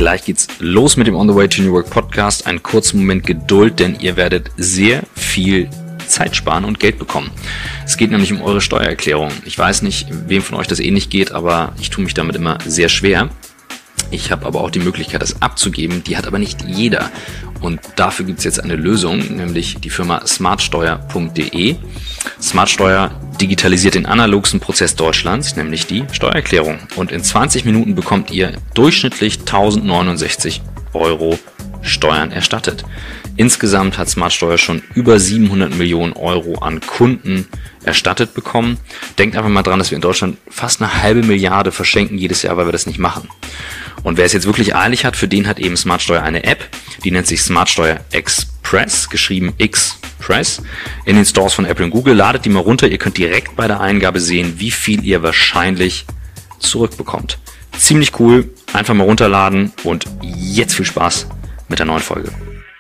Gleich geht's los mit dem On the Way to New Work Podcast. Einen kurzen Moment Geduld, denn ihr werdet sehr viel Zeit sparen und Geld bekommen. Es geht nämlich um eure Steuererklärung. Ich weiß nicht, wem von euch das ähnlich geht, aber ich tue mich damit immer sehr schwer. Ich habe aber auch die Möglichkeit, das abzugeben. Die hat aber nicht jeder. Und dafür gibt es jetzt eine Lösung, nämlich die Firma smartsteuer.de. Smartsteuer digitalisiert den analogsten Prozess Deutschlands, nämlich die Steuererklärung. Und in 20 Minuten bekommt ihr durchschnittlich 1069 € Steuern erstattet. Insgesamt hat Smartsteuer schon über 700 Millionen € an Kunden erstattet bekommen. Denkt einfach mal dran, dass wir in Deutschland fast eine halbe Milliarde verschenken jedes Jahr, weil wir das nicht machen. Und wer es jetzt wirklich eilig hat, für den hat eben Smartsteuer eine App, die nennt sich Smartsteuer Express, geschrieben Express, in den Stores von Apple und Google. Ladet die mal runter, ihr könnt direkt bei der Eingabe sehen, wie viel ihr wahrscheinlich zurückbekommt. Ziemlich cool, einfach mal runterladen und jetzt viel Spaß mit der neuen Folge.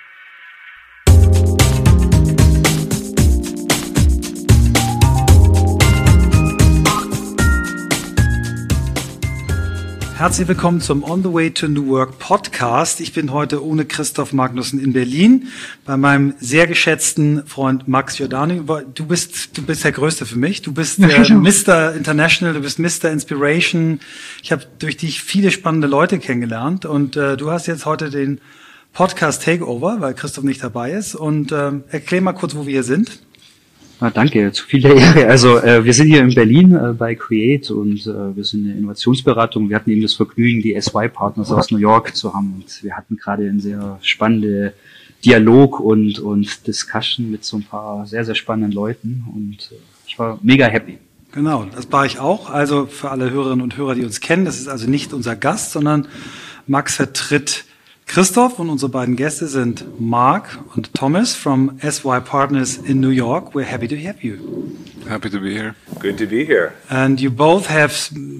Herzlich willkommen zum On the Way to New Work Podcast. Ich bin heute ohne Christoph Magnussen in Berlin bei meinem sehr geschätzten Freund Max Giordani. Du bist der Größte für mich. Du bist Mr. International, du bist Mr. Inspiration. Ich habe durch dich viele spannende Leute kennengelernt und du hast jetzt heute den Podcast Takeover, weil Christoph nicht dabei ist. Und erklär mal kurz, wo wir hier sind. Danke, zu viel der Ehre. Also wir sind hier in Berlin bei Create und wir sind eine Innovationsberatung. Wir hatten eben das Vergnügen, die SY-Partners aus New York zu haben und wir hatten gerade einen sehr spannenden Dialog und Discussion mit so ein paar sehr, sehr spannenden Leuten und ich war mega happy. Genau, das war ich auch. Also für alle Hörerinnen und Hörer, die uns kennen, das ist also nicht unser Gast, sondern Max vertritt Christoph und unsere beiden Gäste sind Mark und Thomas from SY Partners in New York. We're happy to have you. Happy to be here. Good to be here. And you both have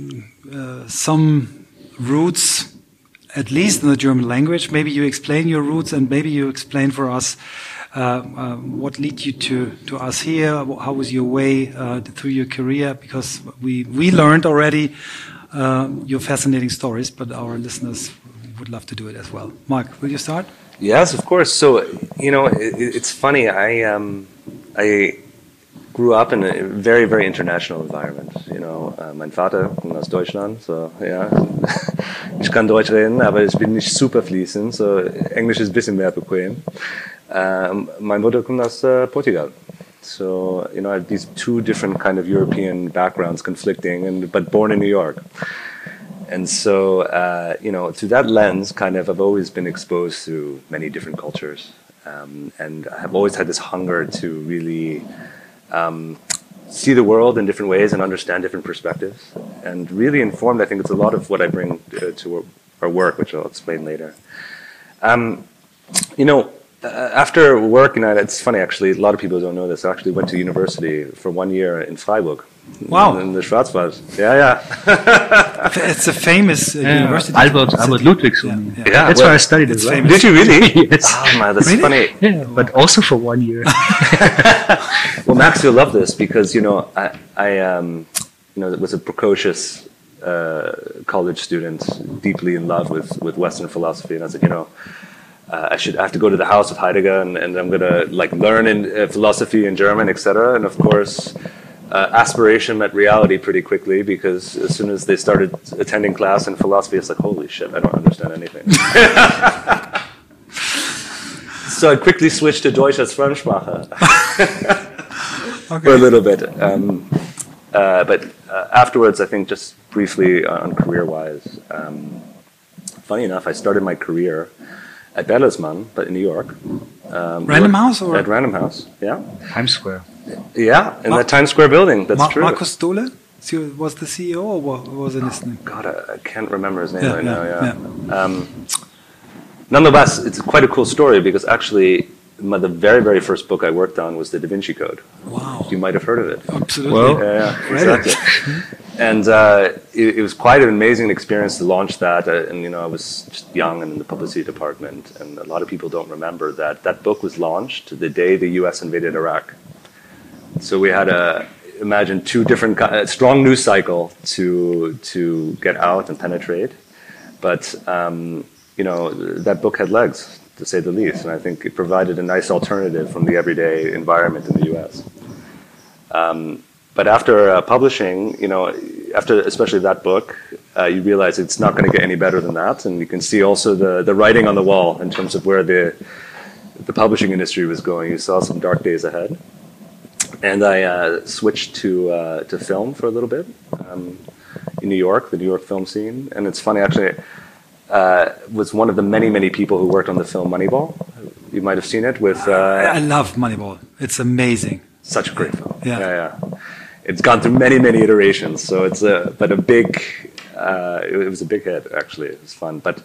some roots, at least in the German language. Maybe you explain your roots and maybe you explain for us what led you to us here. How was your way through your career? Because we learned already your fascinating stories, but our listeners would love to do it as well. Mark, will you start? Yes, of course. So, it's funny. I grew up in a very, very international environment. Mein Vater kommt aus Deutschland, so ja, ich kann Deutsch reden, aber ich bin nicht super fließend, so Englisch ist ein bisschen mehr bequem. Meine Mutter kommt aus Portugal. So, I have these two different kind of European backgrounds conflicting, but born in New York. And so, through that lens, I've always been exposed to many different cultures. And I've always had this hunger to really see the world in different ways and understand different perspectives. And really informed, I think it's a lot of what I bring to our work, which I'll explain later. After work, it's funny actually, a lot of people don't know this. I actually went to university for 1 year in Freiburg. Wow. In the Schwarzwald. Yeah. It's a famous university. Albert Ludwigs. Yeah. That's where I studied as well. Did you really? Yes. Oh man, that's Really? funny. Yeah, but also for 1 year. Well, Max, you'll love this because, I was a precocious college student, deeply in love with Western philosophy. And I said, I have to go to the house of Heidegger and I'm going to learn in philosophy in German, etc. And of course, aspiration met reality pretty quickly because as soon as they started attending class in philosophy, it's like, holy shit, I don't understand anything. So I quickly switched to Deutsch als Fremdsprache for a little bit. But afterwards, I think just briefly on career-wise, funny enough, I started my career at Bertelsmann, but in New York. Random House? Or? At Random House, yeah. Times Square. Yeah, in the Times Square building, that's true. Markus Stohle was the CEO or what was his name? God, I can't remember his name now, nonetheless, it's quite a cool story because actually the very, very first book I worked on was the Da Vinci Code. Wow. You might have heard of it. Absolutely. Well, Yeah, exactly. And it was quite an amazing experience to launch that. And I was just young and in the publicity department. And a lot of people don't remember that book was launched the day the U.S. invaded Iraq. So we had imagine two different strong news cycle to get out and penetrate. But that book had legs, to say the least, and I think it provided a nice alternative from the everyday environment in the U.S. But after publishing, after especially that book, you realize it's not going to get any better than that, and you can see also the writing on the wall in terms of where the publishing industry was going. You saw some dark days ahead, and I switched to film for a little bit in New York, the New York film scene. And it's funny, actually, was one of the many people who worked on the film Moneyball. You might have seen it with. I love Moneyball. It's amazing. Such a great film. Yeah. It's gone through many iterations, so it's it was a big hit, actually. It was fun, but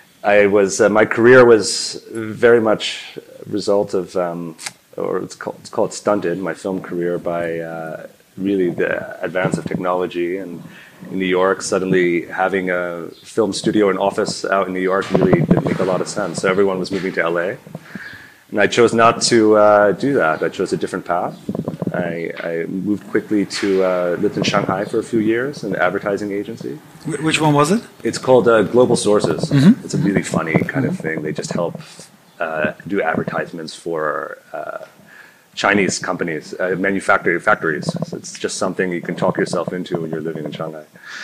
my career was very much a result of, or it's called stunted, my film career, by really the advance of technology. And in New York, suddenly having a film studio and office out in New York really didn't make a lot of sense. So everyone was moving to LA. And I chose not to do that. I chose a different path. I moved quickly to, lived in Shanghai for a few years in an advertising agency. Which one was it? It's called Global Sources. Mm-hmm. It's a really funny kind of thing. They just help do advertisements for Chinese companies, factories. So it's just something you can talk yourself into when you're living in Shanghai.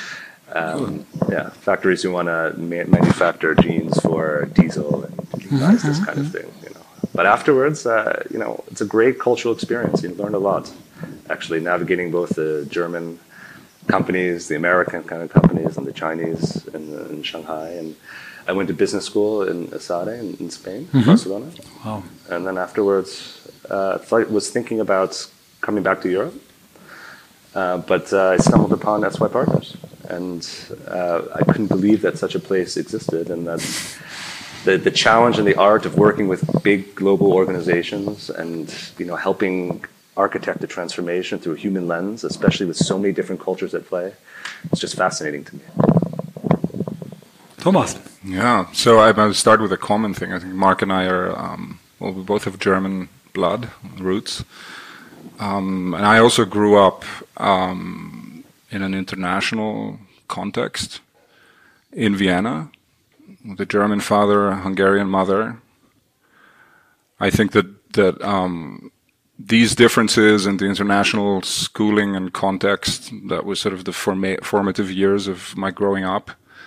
Yeah, factories who want to manufacture jeans for Diesel and this kind of thing. But afterwards, it's a great cultural experience. You learn a lot, actually, navigating both the German companies, the American kind of companies, and the Chinese in Shanghai. And I went to business school in ESADE in Spain, Barcelona. Wow. And then afterwards, I was thinking about coming back to Europe. But I stumbled upon SY Partners. And I couldn't believe that such a place existed, and that the challenge and the art of working with big global organizations and helping architect the transformation through a human lens, especially with so many different cultures at play, it's just fascinating to me. Thomas. Yeah, so I'm going to start with a common thing. I think Mark and I are, we both have German blood, roots. And I also grew up in an international context in Vienna, with a German father, a Hungarian mother. I think that these differences in the international schooling and context, that was sort of the formative years of my growing up,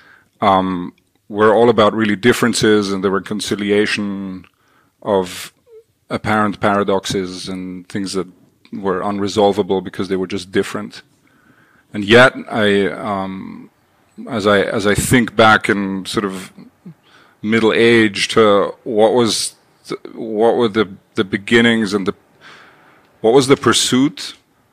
were all about really differences and the reconciliation of apparent paradoxes and things that were unresolvable because they were just different. And yet, as I think back in sort of middle age to what were the beginnings and what was the pursuit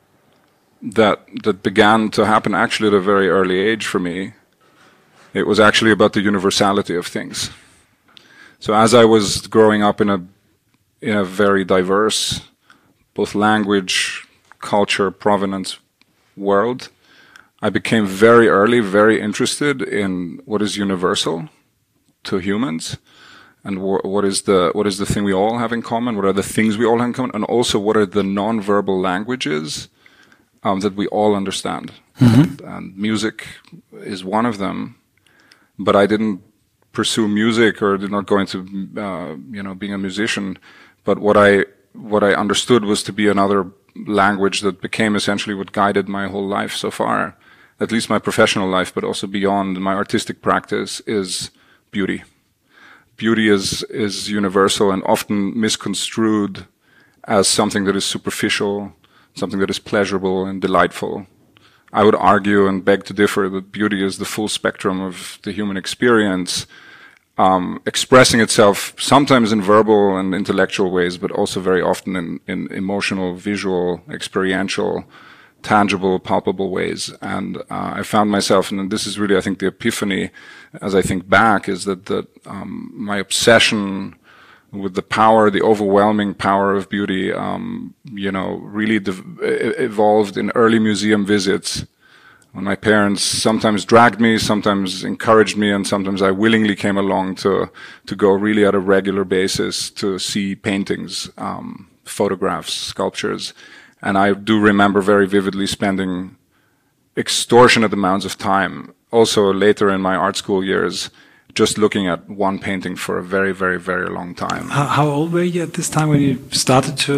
that began to happen actually at a very early age for me. It was actually about the universality of things. So as I was growing up in a very diverse, both language, culture, provenance world, I became very early very interested in what is universal to humans, and what is the thing we all have in common. What are the things we all have in common, and also what are the non-verbal languages that we all understand. And music is one of them, but I didn't pursue music or did not go into being a musician. But what I understood was to be another language that became essentially what guided my whole life so far. At least my professional life, but also beyond my artistic practice, is beauty. Beauty is universal and often misconstrued as something that is superficial, something that is pleasurable and delightful. I would argue and beg to differ that beauty is the full spectrum of the human experience, expressing itself sometimes in verbal and intellectual ways, but also very often in emotional, visual, experiential, tangible, palpable ways. And I found myself, and this is really, I think, the epiphany as I think back, is that my obsession with the power, the overwhelming power of beauty, really evolved in early museum visits, when my parents sometimes dragged me, sometimes encouraged me, and sometimes I willingly came along to go really at a regular basis to see paintings, photographs, sculptures. And I do remember very vividly spending extortionate amounts of time, also later in my art school years, just looking at one painting for a very, very, very long time. How old were you at this time when you started to?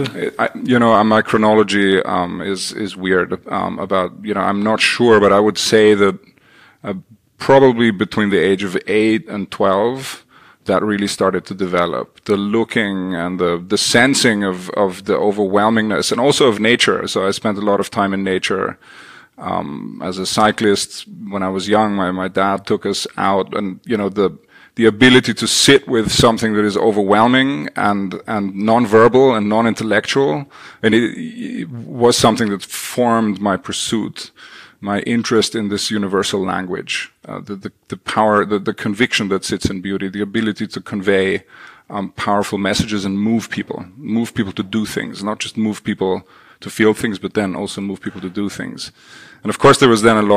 My chronology is weird about, I'm not sure, but I would say that probably between the age of 8 and 12, that really started to develop. The looking and the sensing of the overwhelmingness, and also of nature. So I spent a lot of time in nature. As a cyclist, when I was young, my dad took us out, and the ability to sit with something that is overwhelming and non-verbal and non-intellectual, and it was something that formed my pursuit, my interest in this universal language, the power, the conviction that sits in beauty, the ability to convey powerful messages and move people to do things, not just move people to feel things, but then also move people to do things. And of course, there was then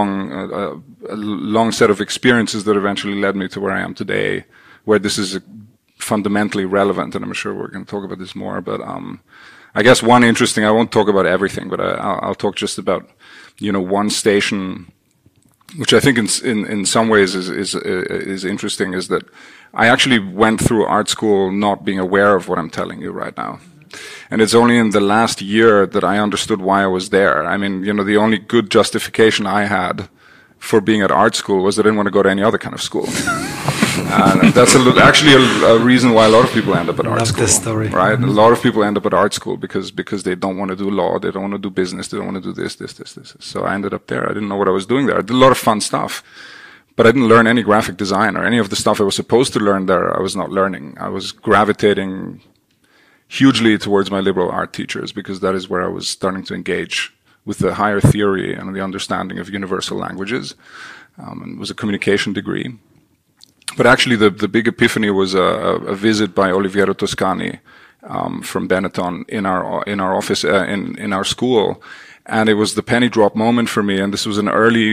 a long set of experiences that eventually led me to where I am today, where this is fundamentally relevant. And I'm sure we're going to talk about this more. But I guess one interesting, I won't talk about everything, but I'll talk just about, one station, which I think in some ways is interesting, is that I actually went through art school not being aware of what I'm telling you right now. And it's only in the last year that I understood why I was there. I mean, the only good justification I had for being at art school was that I didn't want to go to any other kind of school. And that's actually a reason why a lot of people end up at art school. Love this story. Right? A lot of people end up at art school because they don't want to do law, they don't want to do business, they don't want to do this. So I ended up there. I didn't know what I was doing there. I did a lot of fun stuff. But I didn't learn any graphic design or any of the stuff I was supposed to learn there. I was not learning. I was gravitating hugely towards my liberal art teachers, because that is where I was starting to engage with the higher theory and the understanding of universal languages. And it was a communication degree. But actually the big epiphany was a visit by Oliviero Toscani from Benetton in our office, in our school. And it was the penny drop moment for me. And this was an early,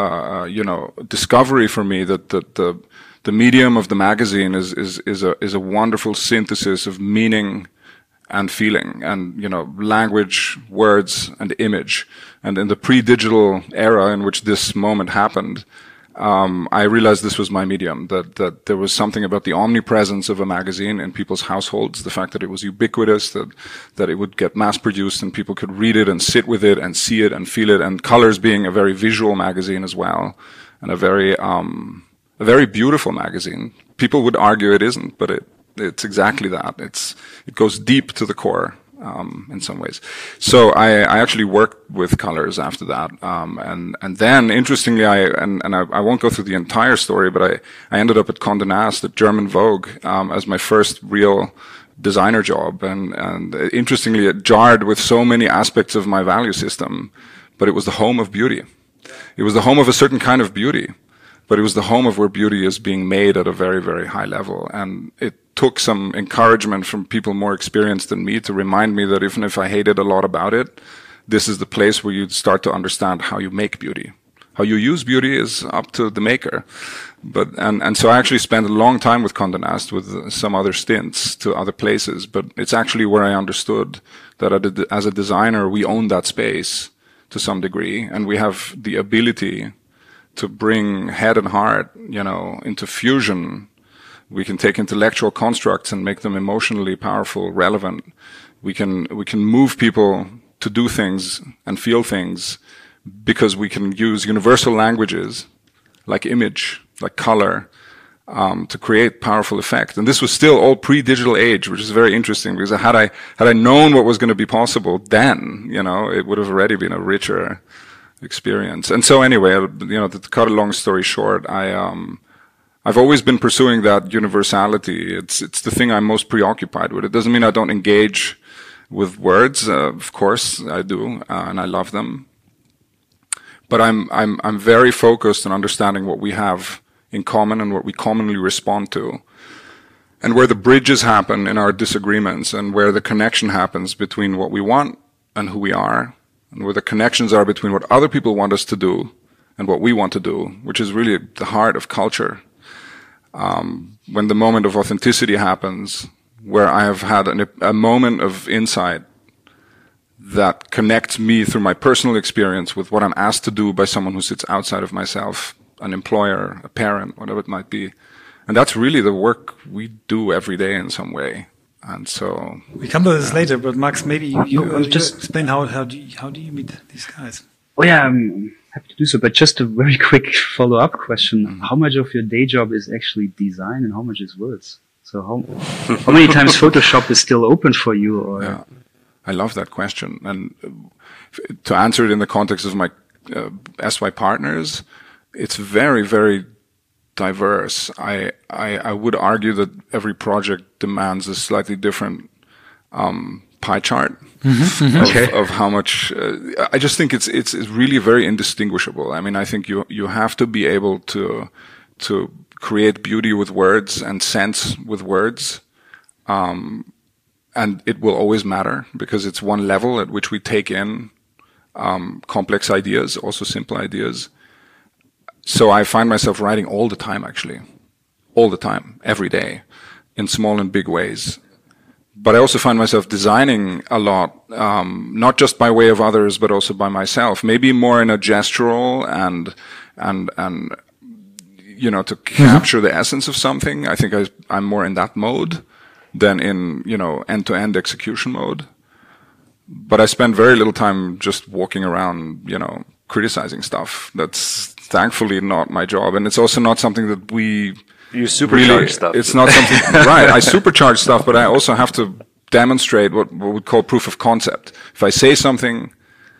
discovery for me that the medium of the magazine is a wonderful synthesis of meaning and feeling, and language, words, and image. And in the pre-digital era in which this moment happened, I realized this was my medium. That there was something about the omnipresence of a magazine in people's households, the fact that it was ubiquitous, that it would get mass-produced and people could read it and sit with it and see it and feel it. And Colors being a very visual magazine as well, and a very beautiful magazine. People would argue it isn't, but it's exactly that. It goes deep to the core, in some ways. So I actually worked with Colors after that. And then interestingly, I won't go through the entire story, but I ended up at Condé Nast, at German Vogue, as my first real designer job. And interestingly, it jarred with so many aspects of my value system, but it was the home of beauty. It was the home of a certain kind of beauty. But it was the home of where beauty is being made at a very, very high level. And it took some encouragement from people more experienced than me to remind me that even if I hated a lot about it, this is the place where you start to understand how you make beauty. How you use beauty is up to the maker. And so I actually spent a long time with Condé Nast, with some other stints to other places. But it's actually where I understood that as a designer, we own that space to some degree. And we have the ability to bring head and heart, into fusion. We can take intellectual constructs and make them emotionally powerful, relevant. We can move people to do things and feel things because we can use universal languages like image, like color, to create powerful effect. And this was still all pre-digital age, which is very interesting, because had I known what was going to be possible then, it would have already been a richer experience. And so anyway, to cut a long story short, I've always been pursuing that universality. It's the thing I'm most preoccupied with. It doesn't mean I don't engage with words. Of course I do, and I love them. But I'm very focused on understanding what we have in common and what we commonly respond to, and where the bridges happen in our disagreements, and where the connection happens between what we want and who we are, and where the connections are between what other people want us to do and what we want to do, which is really the heart of culture. When the moment of authenticity happens, where I have had a moment of insight that connects me through my personal experience with what I'm asked to do by someone who sits outside of myself, an employer, a parent, whatever it might be, And that's really the work we do every day in some way. And so We come to this later, but Max, maybe you just explain how do you meet these guys? Oh yeah, I'm happy to do so. But just a very quick follow-up question: How much of your day job is actually design, and how much is words? So how many times Photoshop is still open for you? Or yeah, I love that question. And to answer it in the context of my SY partners, it's very, very diverse. I would argue that every project demands a slightly different pie chart of how much. I just think it's really very indistinguishable. I mean, I think you have to be able to create beauty with words and sense with words, and it will always matter because it's one level at which we take in complex ideas, also simple ideas. So I find myself writing all the time, actually. All the time, every day, in small and big ways. But I also find myself designing a lot, not just by way of others, but also by myself. Maybe more in a gestural and to capture the essence of something. I think I'm more in that mode than in, end-to-end execution mode. But I spend very little time just walking around, criticizing stuff. That's thankfully not my job, and it's also not something that you supercharge stuff. It's not something right. I supercharge stuff, but I also have to demonstrate what we call proof of concept. If I say something,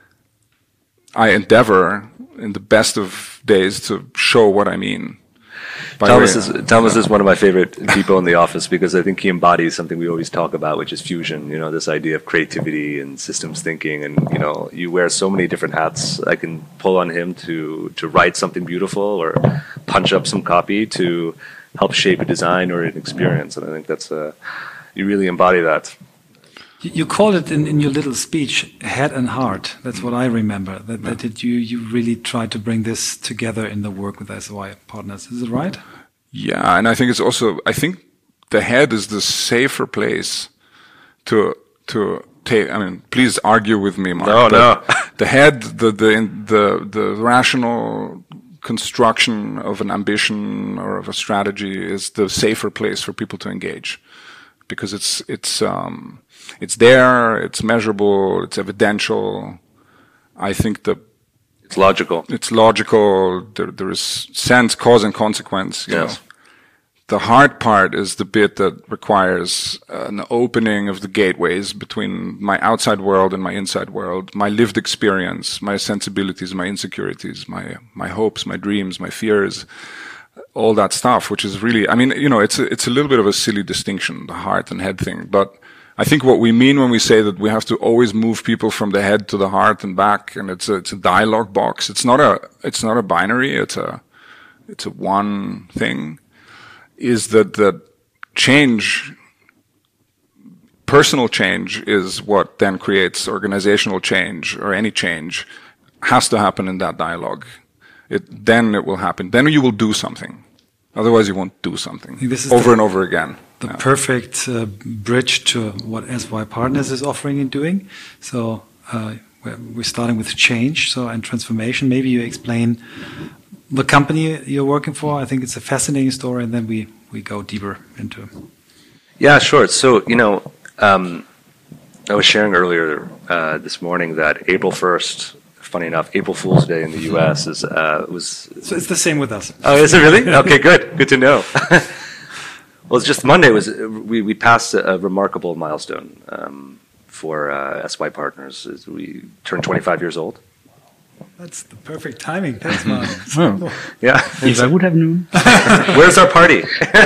I endeavor in the best of days to show what I mean. Thomas is one of my favorite people in the office because I think he embodies something we always talk about, which is fusion. This idea of creativity and systems thinking, and you wear so many different hats. I can pull on him to write something beautiful or punch up some copy to help shape a design or an experience, and I think that's you really embody that. You called it in your little speech, head and heart. That's what I remember. That you really tried to bring this together in the work with SY partners. Is it right? Yeah, and I think it's also. I think the head is the safer place to take. I mean, please argue with me, Mark. No. The head, the rational construction of an ambition or of a strategy is the safer place for people to engage, because it's there, it's measurable, it's evidential. I think it's logical. It's logical. There is sense, cause, and consequence. You know. The hard part is the bit that requires an opening of the gateways between my outside world and my inside world, my lived experience, my sensibilities, my insecurities, my hopes, my dreams, my fears, all that stuff, which is really, I mean, it's a little bit of a silly distinction, the heart and head thing, but I think what we mean when we say that we have to always move people from the head to the heart and back, and it's a dialogue box. It's not a binary. It's a one thing. Is that change, personal change, is what then creates organizational change, or any change has to happen in that dialogue. Then it will happen. Then you will do something. Otherwise, you won't do something over and over again. The perfect bridge to what SY Partners is offering and doing. So we're starting with change, and transformation. Maybe you explain the company you're working for. I think it's a fascinating story, and then we go deeper into. Yeah, sure. So I was sharing earlier this morning that April 1st. Funny enough, April Fool's Day in the U.S. was. So it's the same with us. Oh, is it really? Okay, good to know. Well, it's just Monday we passed a remarkable milestone for SY Partners. We turned 25 years old. That's the perfect timing. Thanks, Mark. Yeah. If I would have known. Where's our party?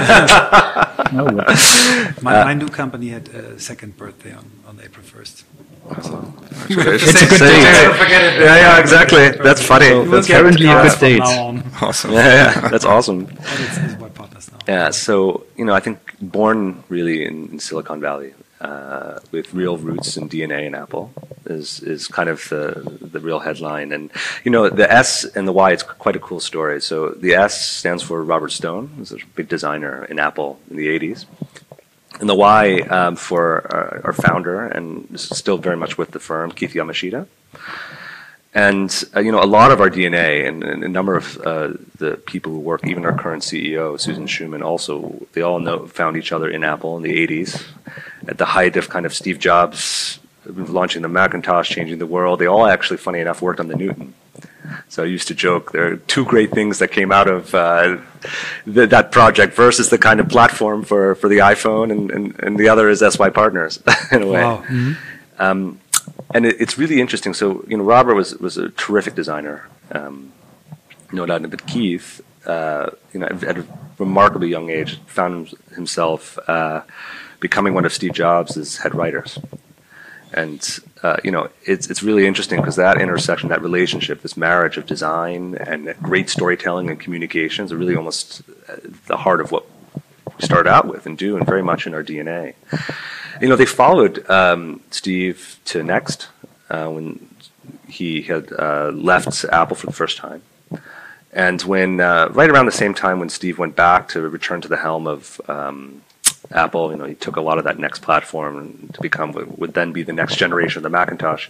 My new company had a second birthday on April 1st. So. It's a good date. Forget it. Yeah, exactly. That's funny. That's currently a good date. Awesome. Yeah, that's awesome. But it's SY Partners now. Yeah, so I think born really in Silicon Valley, with real roots and DNA in Apple, is kind of the real headline. And the S and the Y, it's quite a cool story. So the S stands for Robert Stone, who's a big designer in Apple in the 80s. And the Y for our founder, and this is still very much with the firm, Keith Yamashita. And a lot of our DNA and a number of the people who work, even our current CEO, Susan Schuman, also, they all found each other in Apple in the 80s, at the height of kind of Steve Jobs launching the Macintosh, changing the world. They all actually, funny enough, worked on the Newton. So I used to joke there are two great things that came out of that project versus the kind of platform for the iPhone, and the other is SY Partners in a way. Wow. Mm-hmm. And it's really interesting. So, Robert was a terrific designer, no doubt. But Keith, at a remarkably young age, found himself becoming one of Steve Jobs' head writers. And, it's really interesting because that intersection, that relationship, this marriage of design and great storytelling and communications are really almost the heart of what we start out with and do, and very much in our DNA. They followed Steve to Next when he had left Apple for the first time. And when right around the same time when Steve went back to return to the helm of Apple, he took a lot of that Next platform to become what would then be the next generation of the Macintosh.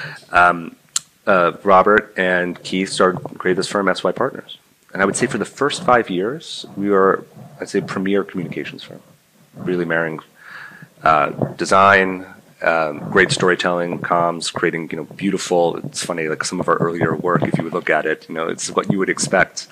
Robert and Keith created this firm, SY Partners. And I would say for the first 5 years, we were, I'd say, premier communications firm, really marrying design, great storytelling, comms, creating beautiful. It's funny, like some of our earlier work, if you would look at it, it's what you would expect.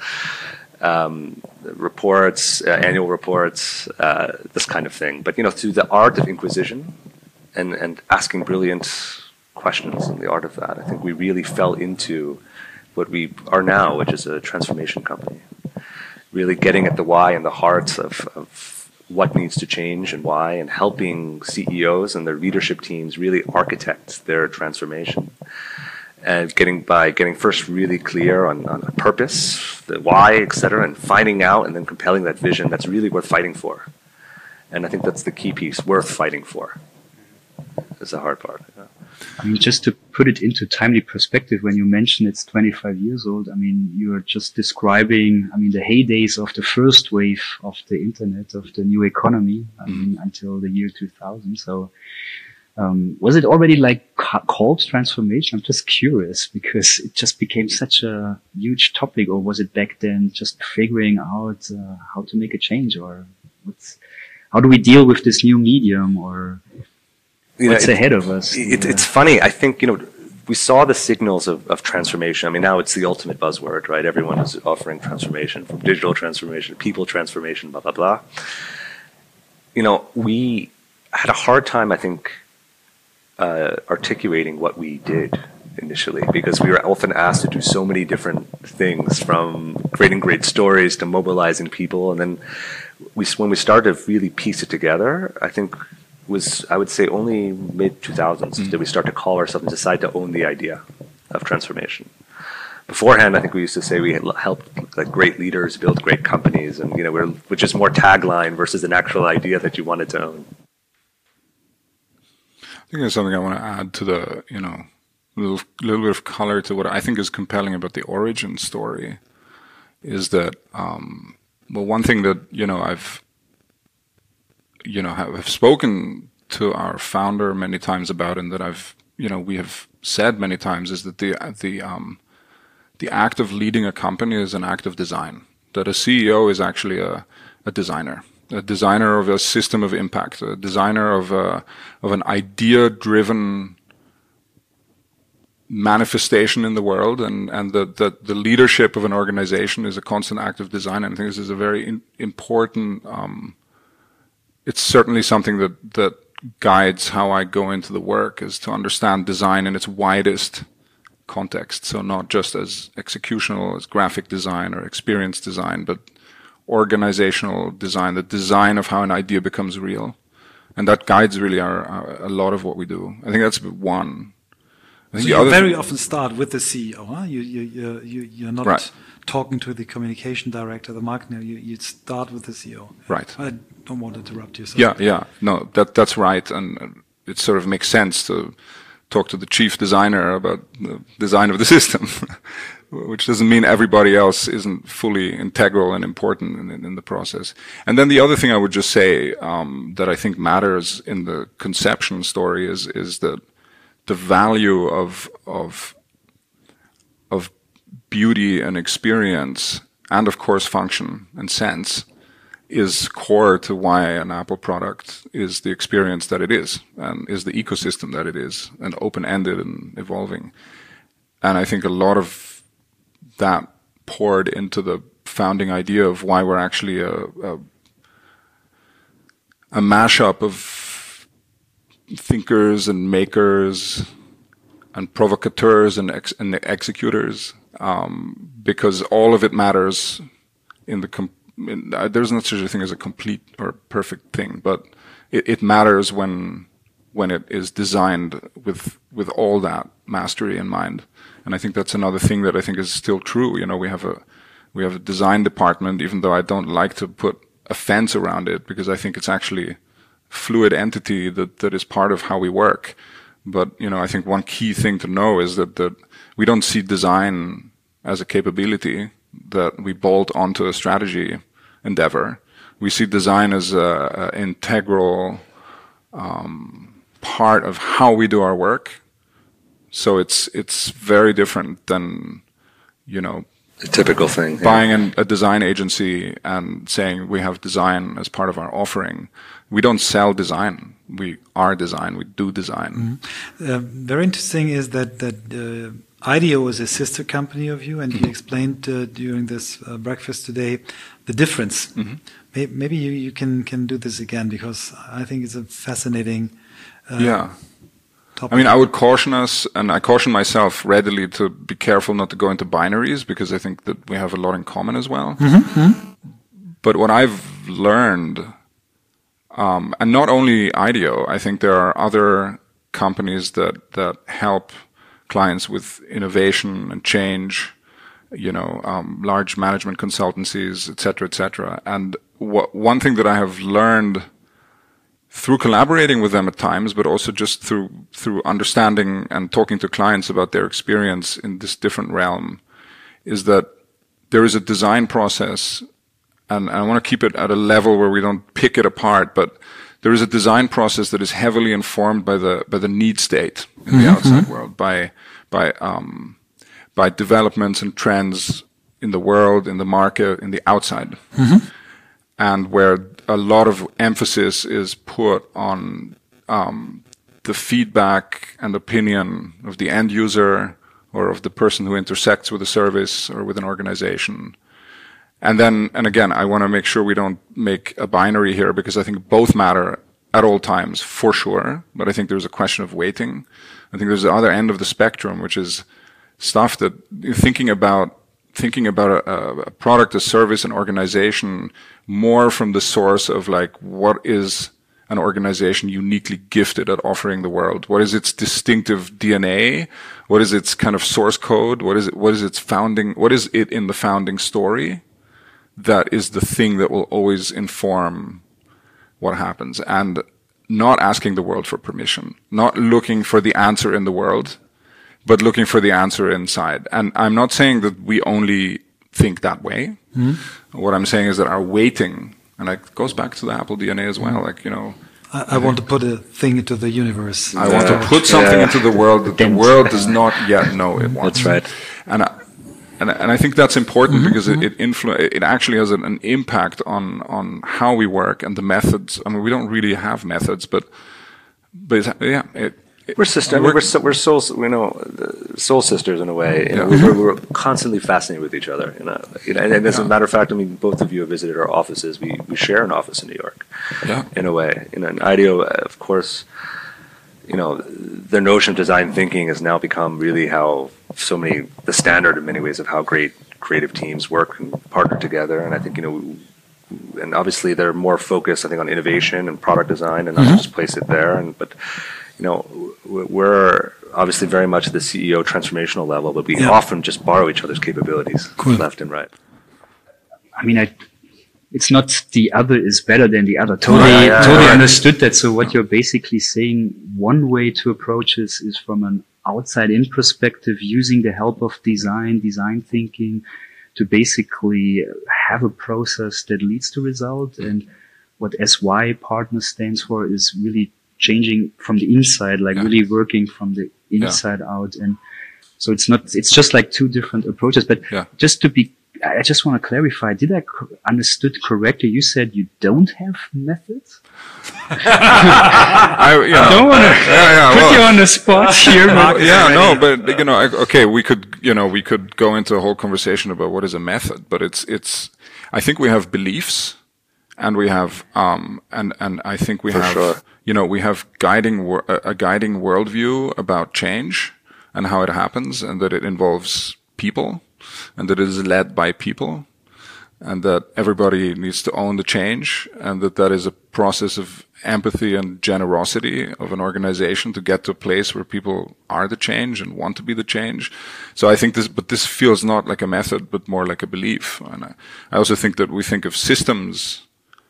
Reports, annual reports, this kind of thing. But through the art of inquisition and asking brilliant questions and the art of that, I think we really fell into what we are now, which is a transformation company. Really getting at the why and the heart of what needs to change and why, and helping CEOs and their leadership teams really architect their transformation. And getting first really clear on purpose, the why, et cetera, and finding out and then compelling that vision that's really worth fighting for. And I think that's the key piece, worth fighting for. Is the hard part. Yeah. I mean, just to put it into timely perspective, when you mention it's 25 years old, I mean, you're just describing, the heydays of the first wave of the internet, of the new economy, until the year 2000. So, was it already called transformation? I'm just curious because it just became such a huge topic, or was it back then just figuring out how to make a change, or how do we deal with this new medium, or what's ahead of us? It's funny. I think, we saw the signals of transformation. I mean, now it's the ultimate buzzword, right? Everyone is offering transformation, from digital transformation, people transformation, blah, blah, blah. We had a hard time, I think, articulating what we did initially, because we were often asked to do so many different things, from creating great stories to mobilizing people. And then when we started to really piece it together, I think I would say only mid-2000s did we start to call ourselves and decide to own the idea of transformation. Beforehand, I think we used to say we helped great leaders build great companies, and we're just more tagline versus an actual idea that you wanted to own. I think there's something I want to add to the, little bit of color to what I think is compelling about the origin story, is that, one thing that, I've spoken to our founder many times about, and that we have said many times, is that the act of leading a company is an act of design. That a CEO is actually a designer of a system of impact, a designer of an idea-driven manifestation in the world, and the leadership of an organization is a constant act of design. And I think this is a very important. It's certainly something that guides how I go into the work, is to understand design in its widest context. So not just as executional, as graphic design or experience design, but organizational design, the design of how an idea becomes real. And that guides really a lot of what we do. I think that's one. I think so you very often start with the CEO, huh? You're not talking to the communication director, the marketing. You start with the CEO. Right. I don't want to interrupt you. So. Yeah. No, that's right, and it sort of makes sense to talk to the chief designer about the design of the system, which doesn't mean everybody else isn't fully integral and important in the process. And then the other thing I would just say that I think matters in the conception story is that the value of beauty and experience, and of course function and sense, is core to why an Apple product is the experience that it is, and is the ecosystem that it is, and open-ended and evolving. And I think a lot of that poured into the founding idea of why we're actually a mashup of thinkers and makers and provocateurs and executors, because all of it matters in the there's not such a thing as a complete or perfect thing, but it matters when it is designed with all that mastery in mind. And I think that's another thing that I think is still true. You know, we have a design department, even though I don't like to put a fence around it, because I think it's actually a fluid entity that is part of how we work. But, you know, I think one key thing to know is that we don't see design as a capability that we bolt onto a strategy endeavor. We see design as an integral part of how we do our work. So it's very different than, you know, a typical thing. Buying a design agency and saying we have design as part of our offering. We don't sell design. We are design. We do design. Mm-hmm. Very interesting is that IDEO is a sister company of you, and you explained during this breakfast today the difference. Mm-hmm. Maybe you can do this again, because I think it's a fascinating topic. I mean, I would caution us, and I caution myself readily to be careful not to go into binaries, because I think that we have a lot in common as well. Mm-hmm. But what I've learned, and not only IDEO, I think there are other companies that help clients with innovation and change, you know, large management consultancies, et cetera, and one thing that I have learned through collaborating with them at times, but also just through understanding and talking to clients about their experience in this different realm, is that there is a design process, and I want to keep it at a level where we don't pick it apart, but there is a design process that is heavily informed by the need state in the outside world, by developments and trends in the world, in the market, in the outside. Mm-hmm. And where a lot of emphasis is put on the feedback and opinion of the end user or of the person who intersects with a service or with an organization. And again, I want to make sure we don't make a binary here, because I think both matter at all times, for sure. But I think there's a question of weighting. I think there's the other end of the spectrum, which is stuff that you're thinking about a product, a service, an organization more from the source of like, what is an organization uniquely gifted at offering the world? What is its distinctive DNA? What is its kind of source code? What is it in the founding story? That is the thing that will always inform what happens, and not asking the world for permission, not looking for the answer in the world, but looking for the answer inside. And I'm not saying that we only think that way. Mm-hmm. What I'm saying is that our weighting, and it goes back to the Apple DNA as well, like, you know, I want to put a thing into the universe. I want to put something into the world that the world does not yet know it wants. That's right. And I think that's important, because it actually has an impact on how we work and the methods. I mean, we don't really have methods, but we're sisters. We're soul. You know, soul sisters in a way. You know, we're constantly fascinated with each other. You know, and as a matter of fact, I mean, both of you have visited our offices. We share an office in New York. Yeah. In a way, you know, and IDEO, of course, you know, their notion of design thinking has now become really the standard in many ways of how great creative teams work and partner together. And I think, you know, and obviously they're more focused, I think, on innovation and product design, and not just place it there. But you know, we're obviously very much at the CEO transformational level, but we often just borrow each other's capabilities left and right. I mean, it's not the other is better than the other. Totally understood that. So what you're basically saying, one way to approach this is from an outside-in perspective, using the help of design thinking, to basically have a process that leads to result. And what SY Partner stands for is really changing from the inside, like really working from the inside out. And So it's just like two different approaches. But I just want to clarify, did I understood correctly? You said you don't have methods? I don't want to put you on the spot here. Okay, we could go into a whole conversation about what is a method, but I think we have beliefs, and we have, and I think we have, we have a guiding worldview about change and how it happens, and that it involves people, and that it is led by people, and that everybody needs to own the change, and that is a process of empathy and generosity of an organization to get to a place where people are the change and want to be the change. So I think this feels not like a method, but more like a belief. And I also think that we think of systems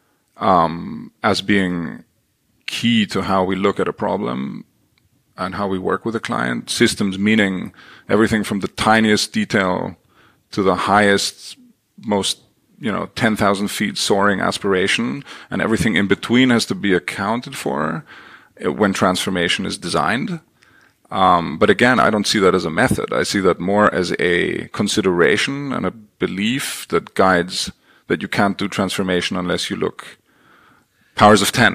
as being key to how we look at a problem and how we work with a client. Systems meaning everything from the tiniest detail to the highest, most 10,000 feet soaring aspiration, and everything in between has to be accounted for when transformation is designed. But again, I don't see that as a method. I see that more as a consideration and a belief that guides that you can't do transformation unless you look powers of 10,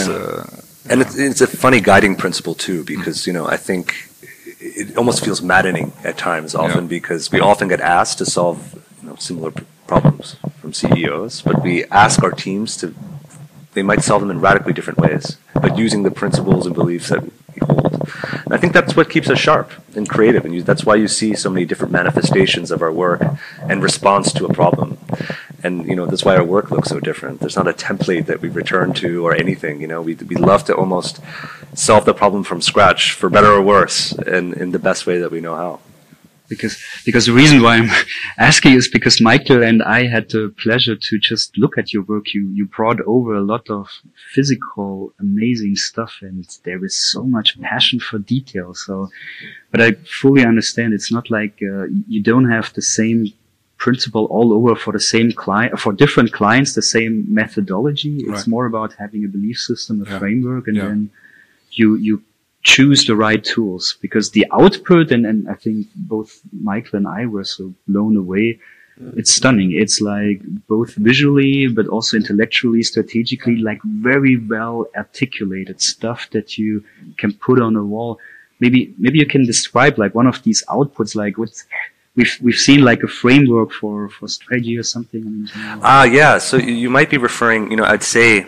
and it's a funny guiding principle too, because, I think it almost feels maddening at times often because we often get asked to solve, similar problems from CEOs, but we ask our teams they might solve them in radically different ways, but using the principles and beliefs that we hold. And I think that's what keeps us sharp and creative, and that's why you see so many different manifestations of our work and response to a problem. And, that's why our work looks so different. There's not a template that we return to or anything, we love to almost solve the problem from scratch, for better or worse, and in the best way that we know how. Because the reason why I'm asking is because Michael and I had the pleasure to just look at your work. You brought over a lot of physical, amazing stuff, and there is so much passion for detail. But I fully understand it's not like you don't have the same principle all over for the same client, for different clients, the same methodology. It's more about having a belief system, a framework, and then you choose the right tools, because the output, and I think both Michael and I were so blown away. It's stunning. It's like both visually, but also intellectually, strategically, like very well articulated stuff that you can put on a wall. Maybe you can describe like one of these outputs, like we've seen like a framework for strategy or something. So you might be referring, I'd say,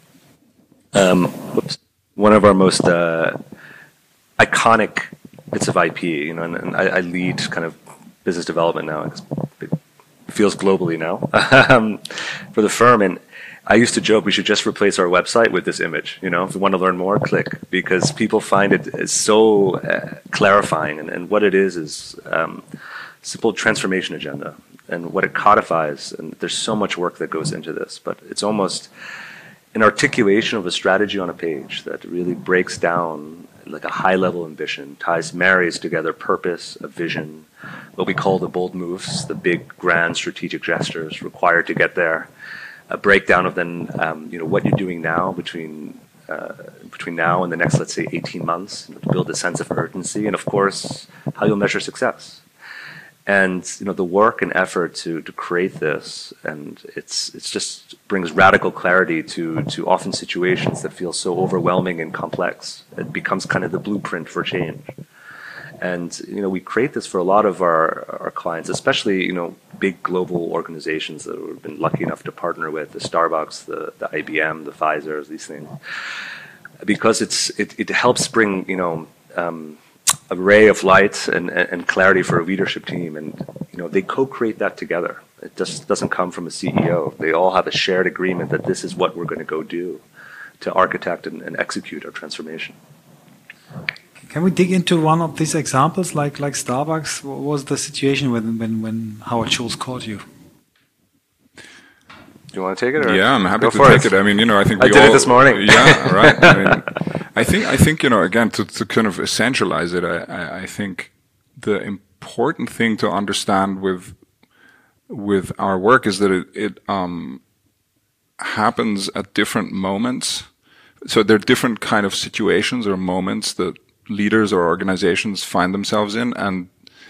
one of our most iconic bits of IP, and I lead kind of business development now. It feels globally now for the firm. And I used to joke we should just replace our website with this image. If you want to learn more, click, because people find it as so clarifying. And what it is simple transformation agenda, and what it codifies. And there's so much work that goes into this, but it's almost an articulation of a strategy on a page that really breaks down like a high-level ambition, marries together purpose, a vision, what we call the bold moves, the big, grand strategic gestures required to get there, a breakdown of then, what you're doing now between now and the next, let's say, 18 months, to build a sense of urgency, and of course, how you'll measure success. And the work and effort to create this, and it's just brings radical clarity to often situations that feel so overwhelming and complex. It becomes kind of the blueprint for change. And we create this for a lot of our clients, especially big global organizations that we've been lucky enough to partner with, the Starbucks, the IBM, the Pfizers, these things, because it helps bring a ray of light and clarity for a leadership team, and they co-create that together. It just doesn't come from a CEO. They all have a shared agreement that this is what we're going to go do to architect and execute our transformation. Can we dig into one of these examples, like Starbucks? What was the situation when Howard Schultz called you? Do you want to take it? Or yeah, I'm happy to take it. I mean, I think I did it this morning. Yeah, right. I mean, I think again, to kind of essentialize it, I think the important thing to understand with our work is that it happens at different moments. So there are different kind of situations or moments that leaders or organizations find themselves in, and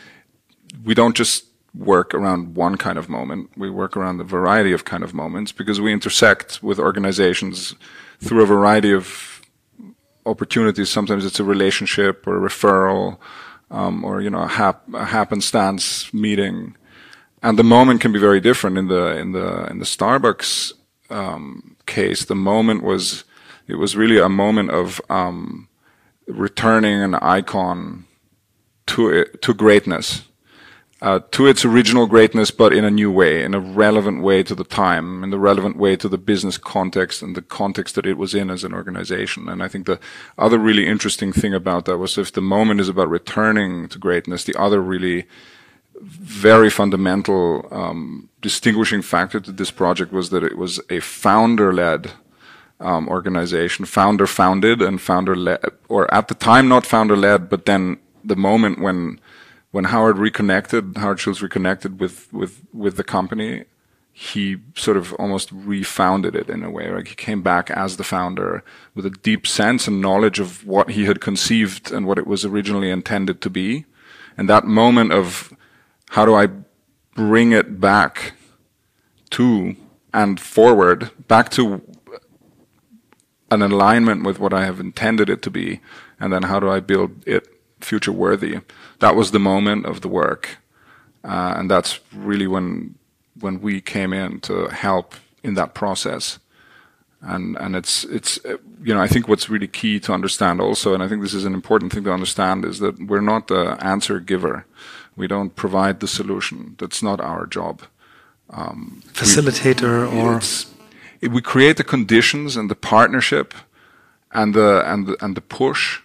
we don't just work around one kind of moment. We work around a variety of kind of moments because we intersect with organizations through a variety of opportunities. Sometimes it's a relationship or a referral, or a happenstance meeting, and the moment can be very different. In the Starbucks case, the moment was really a moment of returning an icon to greatness. To its original greatness, but in a new way, in a relevant way to the time, in the relevant way to the business context and the context that it was in as an organization. And I think the other really interesting thing about that was if the moment is about returning to greatness, the other really very fundamental distinguishing factor to this project was that it was a founder-led organization, founder-founded and founder-led, or at the time not founder-led, but then the moment when Howard Schultz reconnected with the company, he sort of almost refounded it in a way. Like he came back as the founder with a deep sense and knowledge of what he had conceived and what it was originally intended to be. And that moment of how do I bring it back to and forward, back to an alignment with what I have intended it to be, and then how do I build it future worthy. That was the moment of the work, and that's really when we came in to help in that process. And it's I think what's really key to understand also, and I think this is an important thing to understand, is that we're not the answer giver. We don't provide the solution. That's not our job. Facilitator we create the conditions and the partnership and the push.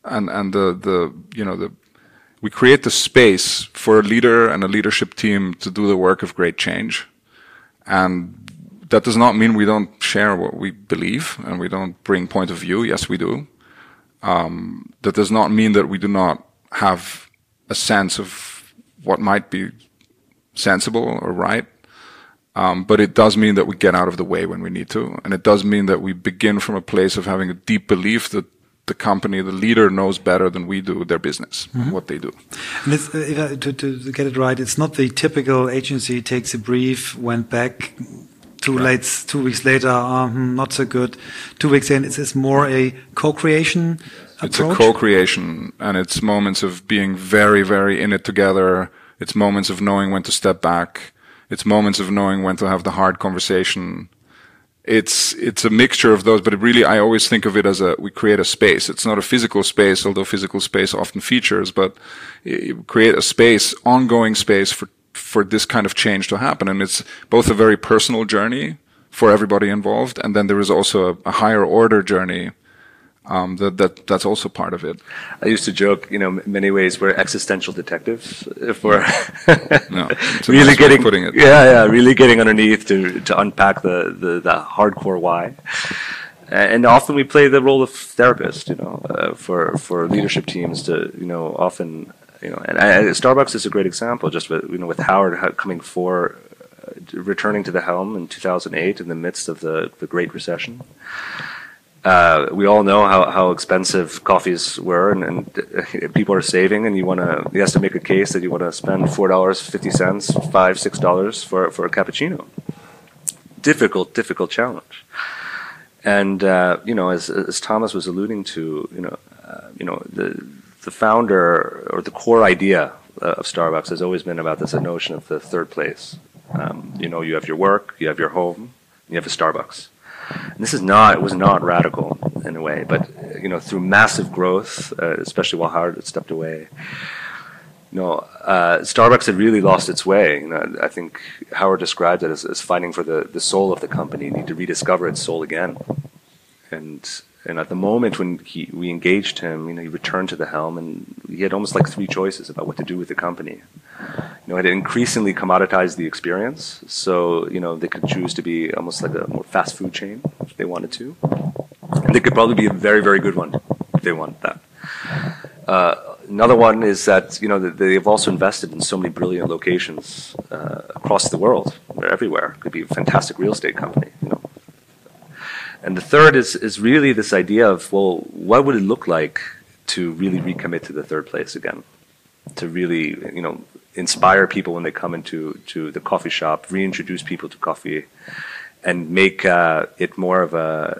We create the space for a leader and a leadership team to do the work of great change. And that does not mean we don't share what we believe and we don't bring point of view. Yes, we do. That does not mean that we do not have a sense of what might be sensible or right. But it does mean that we get out of the way when we need to. And it does mean that we begin from a place of having a deep belief that the company, the leader, knows better than we do their business, what they do. And it's, to get it right, it's not the typical agency takes a brief, went back, 2 weeks later, not so good. 2 weeks in, it's more a co-creation approach? It's a co-creation, and it's moments of being very, very in it together. It's moments of knowing when to step back. It's moments of knowing when to have the hard conversation. It's a mixture of those, but I always think of it as we create a space. It's not a physical space, although physical space often features, but you create a space, ongoing space for this kind of change to happen. And it's both a very personal journey for everybody involved, and then there is also a higher order journey that's also part of it. I used to joke, in many ways we're existential detectives. If we're really getting putting it. Really getting underneath to unpack the hardcore why. And often we play the role of therapist, for leadership teams to, often, and Starbucks is a great example. Just with Howard returning to the helm in 2008 in the midst of the Great Recession. We all know how expensive coffees were, and people are saving, and he has to make a case that you want to spend $4.50, $5, $6 for a cappuccino. Difficult challenge. And as Thomas was alluding to, the founder or the core idea of Starbucks has always been about this notion of the third place. You have your work, you have your home, you have a Starbucks. And it was not radical in a way, but through massive growth, especially while Howard had stepped away, Starbucks had really lost its way. I think Howard described it as fighting for the soul of the company, need to rediscover its soul again. And at the moment when we engaged him, he returned to the helm, and he had almost like 3 choices about what to do with the company. It had increasingly commoditized the experience, so they could choose to be almost like a more fast food chain if they wanted to. And they could probably be a very, very good one if they wanted that. Another one is that they've also invested in so many brilliant locations across the world, everywhere. It could be a fantastic real estate company. And the third is really this idea of, well, what would it look like to really recommit to the third place again? To really, inspire people when they come into the coffee shop, reintroduce people to coffee, and make it more of a,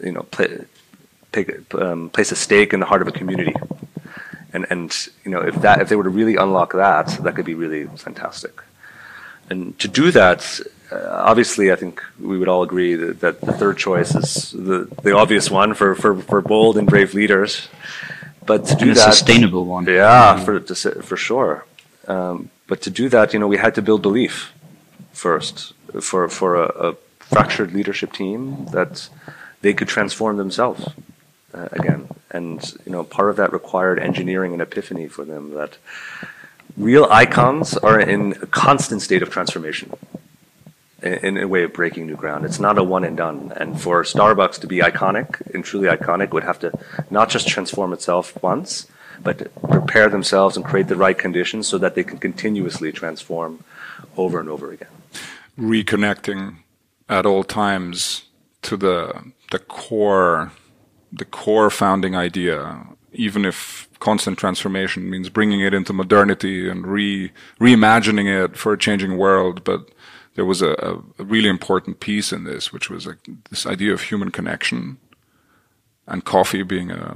place a stake in the heart of a community. And if they were to really unlock that, that could be really fantastic. And to do that, obviously, I think we would all agree that the third choice is the obvious one for bold and brave leaders. But to do that, a sustainable one. Yeah, for sure. But to do that, we had to build belief first for a fractured leadership team that they could transform themselves again. And part of that required engineering an epiphany for them that real icons are in a constant state of transformation, in a way of breaking new ground. It's not a one and done. And for Starbucks to be iconic and truly iconic would have to not just transform itself once, but prepare themselves and create the right conditions so that they can continuously transform over and over again. Reconnecting at all times to the core founding idea, even if constant transformation means bringing it into modernity and reimagining it for a changing world. But there was a really important piece in this, which was this idea of human connection, and coffee being a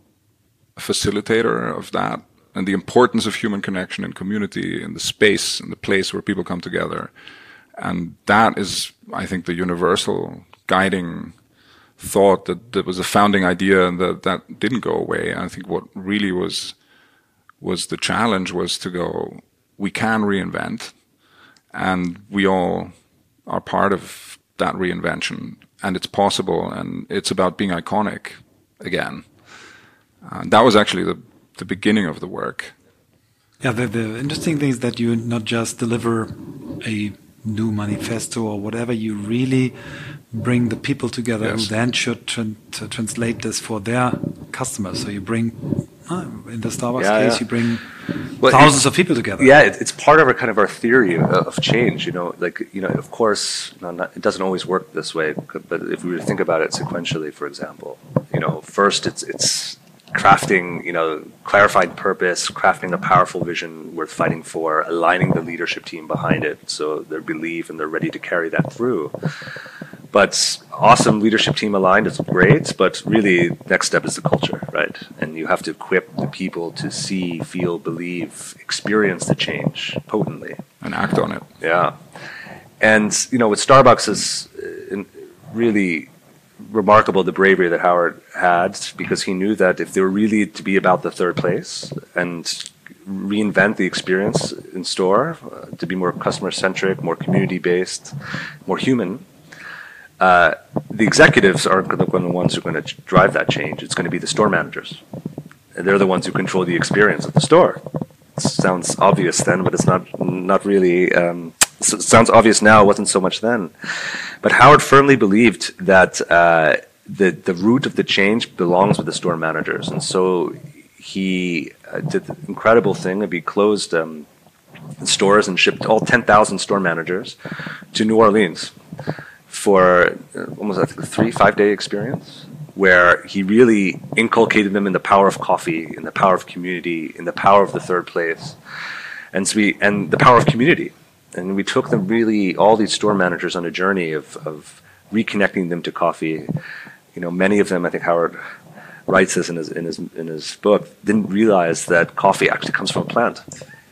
facilitator of that, and the importance of human connection and community in the space and the place where people come together. And that is, I think, the universal guiding thought that was a founding idea, and that didn't go away. And I think what really was the challenge was to go, we can reinvent, and we all are part of that reinvention, and it's possible, and it's about being iconic again. And that was actually the beginning of the work. Yeah, the interesting thing is that you not just deliver a new manifesto or whatever, you really bring the people together who then should translate this for their customers. So you bring, in the Starbucks case, you bring thousands of people together. Yeah, it's part of our theory of change. Of course, it doesn't always work this way. But if we were to think about it sequentially, for example, first it's crafting, clarifying purpose, crafting a powerful vision worth fighting for, aligning the leadership team behind it so they believe and they're ready to carry that through. But awesome leadership team aligned is great, but really next step is the culture, right? And you have to equip the people to see, feel, believe, experience the change potently. And act on it. Yeah. And, with Starbucks is really remarkable the bravery that Howard had, because he knew that if they were really to be about the third place and reinvent the experience in store to be more customer-centric, more community-based, more human, the executives aren't the ones who are going to drive that change. It's going to be the store managers. And they're the ones who control the experience of the store. It sounds obvious then, but it's not really. It sounds obvious now, it wasn't so much then. But Howard firmly believed that the root of the change belongs with the store managers. And so he did the incredible thing of he closed stores and shipped all 10,000 store managers to New Orleans for almost, I think, a 3-5 day experience where he really inculcated them in the power of coffee, in the power of community, in the power of the third place, and the power of community. And we took them really, all these store managers, on a journey of reconnecting them to coffee. Many of them, I think Howard writes this in his book, didn't realize that coffee actually comes from a plant.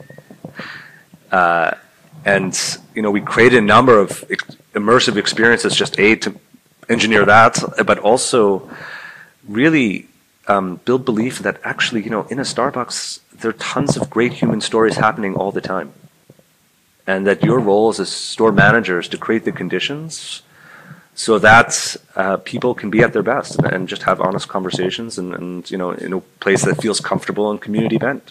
And we created a number of immersive experiences, just to engineer that, but also really build belief that actually, in a Starbucks, there are tons of great human stories happening all the time. And that your role as a store manager is to create the conditions so that people can be at their best and just have honest conversations and in a place that feels comfortable and community bent.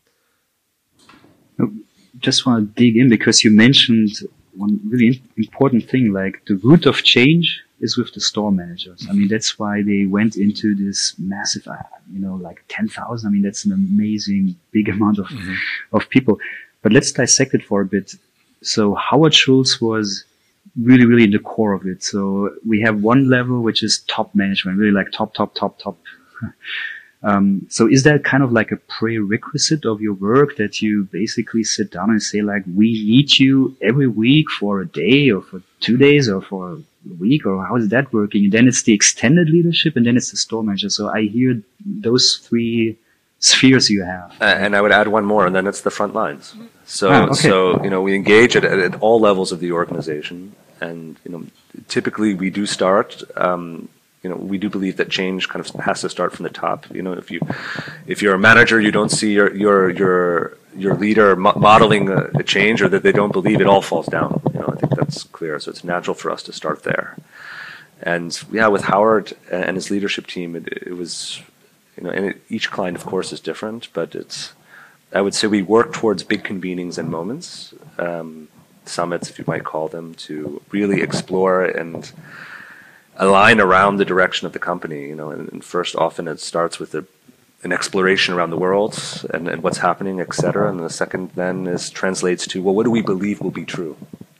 Just want to dig in because you mentioned one really important thing, like the root of change is with the store managers. I mean, that's why they went into this massive, like 10,000. I mean, that's an amazing big amount of people. But let's dissect it for a bit. So Howard Schultz was really, really in the core of it. So we have one level, which is top management, really like top. So is that kind of like a prerequisite of your work that you basically sit down and say like, we need you every week for a day or for 2 days or for a week, or how is that working? And then it's the extended leadership and then it's the store manager. So I hear those 3 spheres you have. And I would add one more, and then it's the front lines. So, we engage at all levels of the organization, and typically we do start. We do believe that change kind of has to start from the top. If you're a manager, you don't see your leader modeling a change, or that they don't believe, it all falls down. I think that's clear. So it's natural for us to start there. And with Howard and his leadership team, it was. And each client, of course, is different, but I would say we work towards big convenings and moments, summits, if you might call them, to really explore and align around the direction of the company. And first, often it starts with an exploration around the world and what's happening, etc. And the second then translates to, well, what do we believe will be true?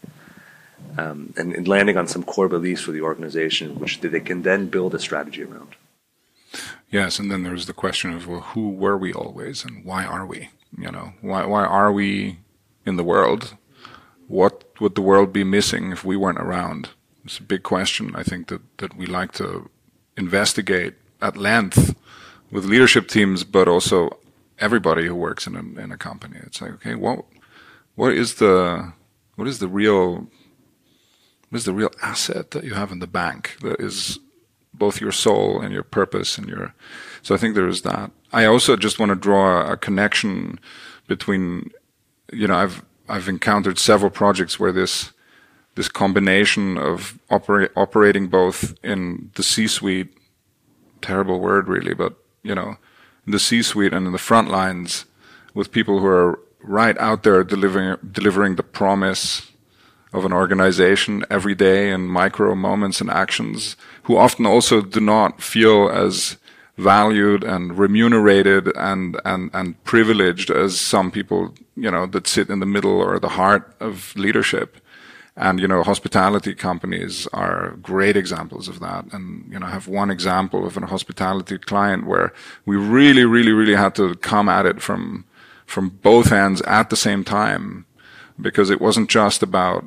And landing on some core beliefs for the organization, which they can then build a strategy around. Yes, and then there's the question of, well, who were we always, and why are we? Why are we in the world? What would the world be missing if we weren't around? It's a big question, I think, that we like to investigate at length with leadership teams, but also everybody who works in a company. It's like, okay, what is the real asset that you have in the bank that is both your soul and your purpose and so I think there is that. I also just want to draw a connection between, I've encountered several projects where this combination of operating both in the C-suite, terrible word really, but in the C-suite and in the front lines with people who are right out there delivering the promise of an organization every day in micro moments and actions, who often also do not feel as valued and remunerated and privileged as some people, that sit in the middle or the heart of leadership. And, hospitality companies are great examples of that. And, I have one example of a hospitality client where we really, really, really had to come at it from both ends at the same time, because it wasn't just about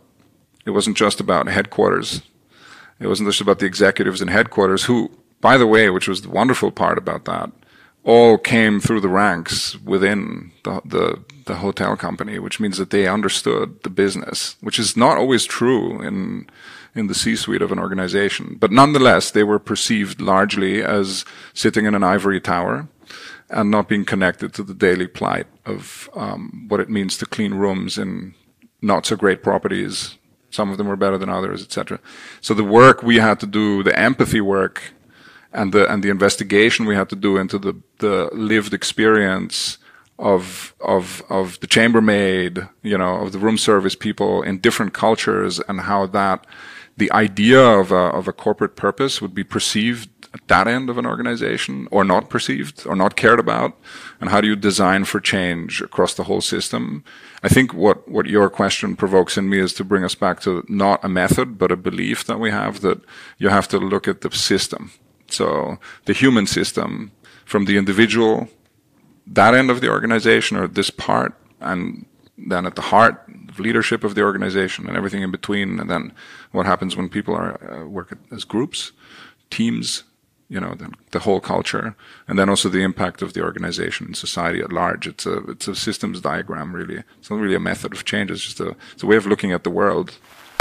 headquarters. It wasn't just about the executives in headquarters who, by the way, which was the wonderful part about that, all came through the ranks within the hotel company, which means that they understood the business, which is not always true in the C-suite of an organization. But nonetheless, they were perceived largely as sitting in an ivory tower and not being connected to the daily plight of what it means to clean rooms in not so great properties. Some of them were better than others, etc. So the work we had to do, the empathy work, and the investigation we had to do into the lived experience of the chambermaid, of the room service people in different cultures, and how the idea of a corporate purpose would be perceived at that end of an organization, or not perceived, or not cared about, and how do you design for change across the whole system? I think what your question provokes in me is to bring us back to not a method, but a belief that we have, that you have to look at the system. So the human system, from the individual, that end of the organization, or this part, and then at the heart of leadership of the organization and everything in between, and then what happens when people are work as groups, teams, the whole culture, and then also the impact of the organization and society at large. It's a systems diagram, really. It's not really a method of change. It's just it's a way of looking at the world.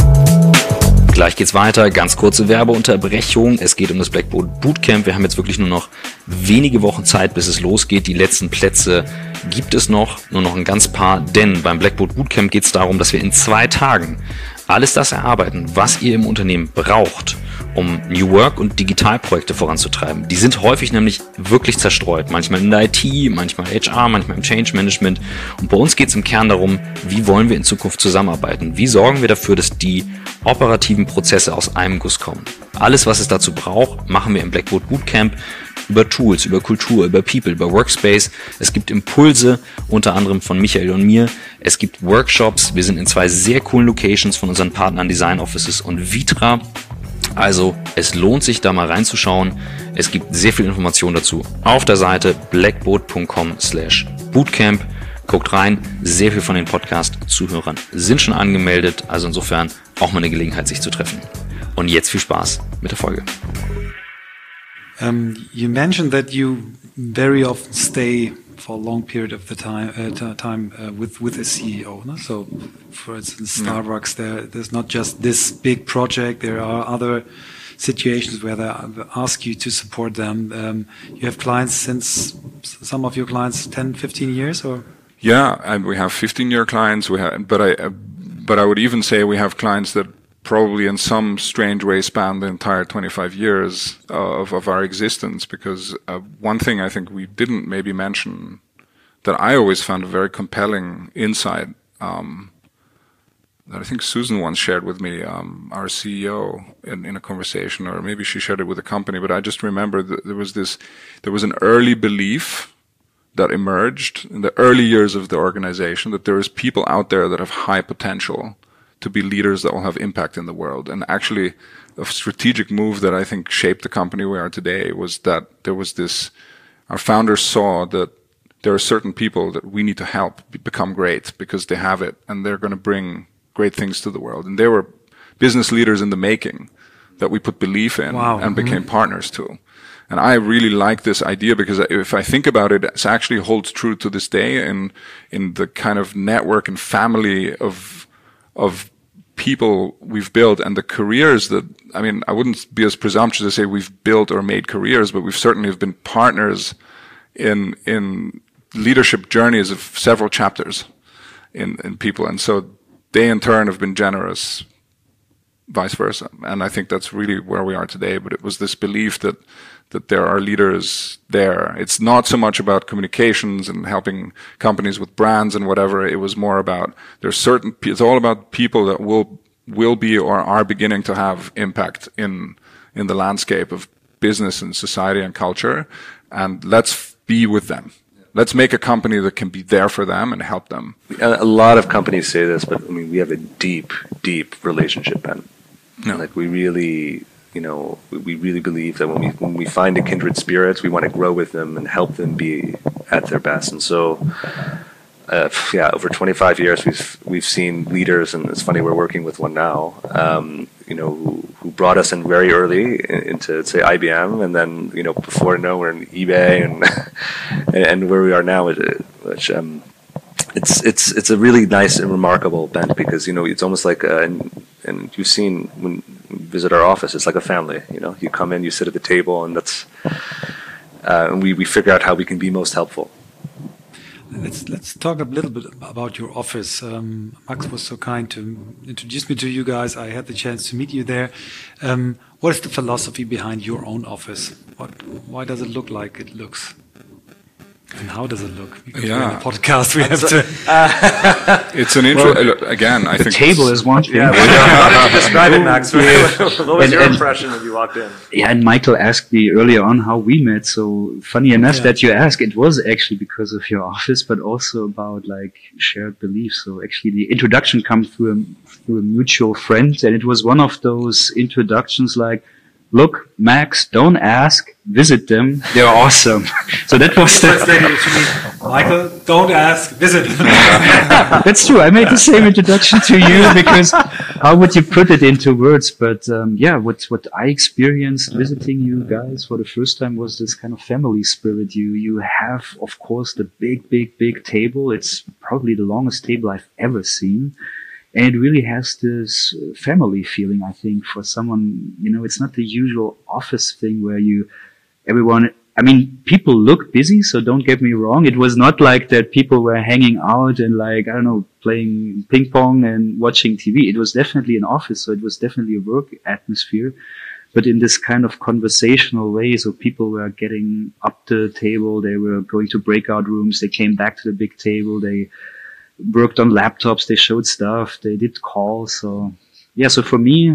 Gleich geht's weiter, ganz kurze Werbeunterbrechung. Es geht um das Blackboard Bootcamp. Wir haben jetzt wirklich nur noch wenige Wochen Zeit, bis es losgeht. Die letzten Plätze gibt es noch, nur noch ein ganz paar. Denn beim Blackboard Bootcamp geht es darum, dass wir in 2 Tagen alles das erarbeiten, was ihr im Unternehmen braucht, um New Work und Digitalprojekte voranzutreiben. Die sind häufig nämlich wirklich zerstreut. Manchmal in der IT, manchmal HR, manchmal im Change Management. Und bei uns geht es im Kern darum, wie wollen wir in Zukunft zusammenarbeiten? Wie sorgen wir dafür, dass die operativen Prozesse aus einem Guss kommen? Alles, was es dazu braucht, machen wir im Blackboard Bootcamp. Über Tools, über Kultur, über People, über Workspace. Es gibt Impulse, unter anderem von Michael und mir. Es gibt Workshops. Wir sind in 2 sehr coolen Locations von unseren Partnern Design Offices und Vitra. Also, es lohnt sich, da mal reinzuschauen. Es gibt sehr viel Information dazu auf der Seite blackboat.com/bootcamp. Guckt rein, sehr viel von den Podcast-Zuhörern sind schon angemeldet, also insofern auch mal eine Gelegenheit, sich zu treffen. Und jetzt viel Spaß mit der Folge. You mentioned that you very often stay for a long period of the time with a CEO. No? So, for instance, Starbucks, there's not just this big project. There are other situations where they ask you to support them. You have clients since some of your clients 10, 15 years, or? Yeah, and we have 15-year clients. But I would even say we have clients that probably in some strange way span the entire 25 years of our existence, because one thing I think we didn't maybe mention that I always found a very compelling insight that I think Susan once shared with me, our CEO, in a conversation, or maybe she shared it with a company, but I just remember that there was an early belief that emerged in the early years of the organization that there is people out there that have high potential to be leaders that will have impact in the world. And actually, a strategic move that I think shaped the company we are today was that there was this, our founders saw that there are certain people that we need to help become great because they have it and they're going to bring great things to the world. And they were business leaders in the making that we put belief in and became partners to. And I really like this idea because if I think about it, it actually holds true to this day in the kind of network and family of people we've built and the careers that, I mean, I wouldn't be as presumptuous to say we've built or made careers, but we've certainly have been partners in leadership journeys of several chapters in people. And so they in turn have been generous, vice versa. And I think that's really where we are today. But it was this belief that there are leaders there. It's not so much about communications and helping companies with brands and whatever. It was more about it's all about people that will be or are beginning to have impact in the landscape of business and society and culture. And let's be with them. Let's make a company that can be there for them and help them. A lot of companies say this, but I mean, we have a deep, deep relationship, Ben. No. Like we really believe that when we find a kindred spirit, we want to grow with them and help them be at their best. And so, over 25 years, we've seen leaders, and it's funny, we're working with one now, who brought us in very early into, say, IBM, and then, before we're in eBay and where we are now, which it's a really nice and remarkable bent because, it's almost like, and you've seen when you visit our office, it's like a family, you come in, you sit at the table, and that's, and we figure out how we can be most helpful. Let's talk a little bit about your office. Max was so kind to introduce me to you guys. I had the chance to meet you there. What is the philosophy behind your own office? Why does it look like it looks? And how does it look? Because we're in a podcast, we have to. It's an intro. Again, I think the table is one thing. Describe it, Max. What was your impression when you walked in? Yeah, and Michael asked me earlier on how we met. So funny enough that you asked. It was actually because of your office, but also about like shared beliefs. So actually, the introduction comes through a mutual friend, and it was one of those introductions like, look, Max, don't ask, visit them. They're awesome. So that was Michael, don't ask, visit them. That's true. I made the same introduction to you because how would you put it into words? But what I experienced visiting you guys for the first time was this kind of family spirit. You have, of course, the big table. It's probably the longest table I've ever seen. And it really has this family feeling, I think, for someone, it's not the usual office thing where people look busy, so don't get me wrong. It was not like that people were hanging out and playing ping pong and watching TV. It was definitely an office, so it was definitely a work atmosphere, but in this kind of conversational way. So people were getting up the table, they were going to breakout rooms, they came back to the big table, they worked on laptops, they showed stuff, they did calls. So for me,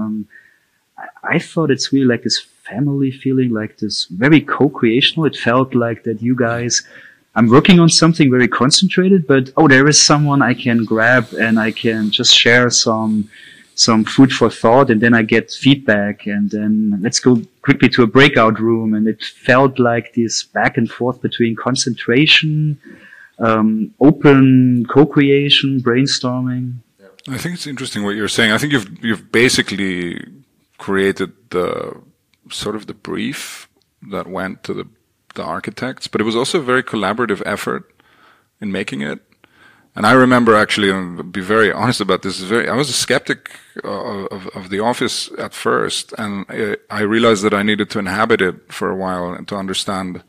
I thought it's really like this family feeling, like this very co-creational. It felt like that you guys, I'm working on something very concentrated, but there is someone I can grab and I can just share some some food for thought, and then I get feedback, and then let's go quickly to a breakout room. And it felt like this back and forth between concentration, open co-creation, brainstorming. I think it's interesting what you're saying. I think you've basically created the sort of the brief that went to the architects, but it was also a very collaborative effort in making it. And I remember, actually, and I'll be very honest about this, I was a skeptic of the office at first, and I realized that I needed to inhabit it for a while and to understand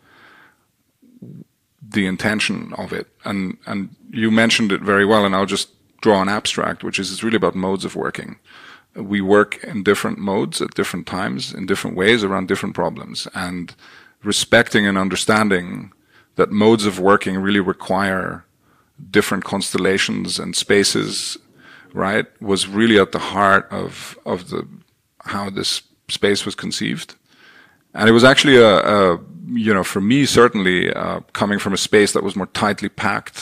the intention of it. And you mentioned it very well, and I'll just draw an abstract, which is it's really about modes of working. We work in different modes at different times, in different ways, around different problems. And respecting and understanding that modes of working really require different constellations and spaces, right, was really at the heart of how this space was conceived. And it was actually for me, certainly, coming from a space that was more tightly packed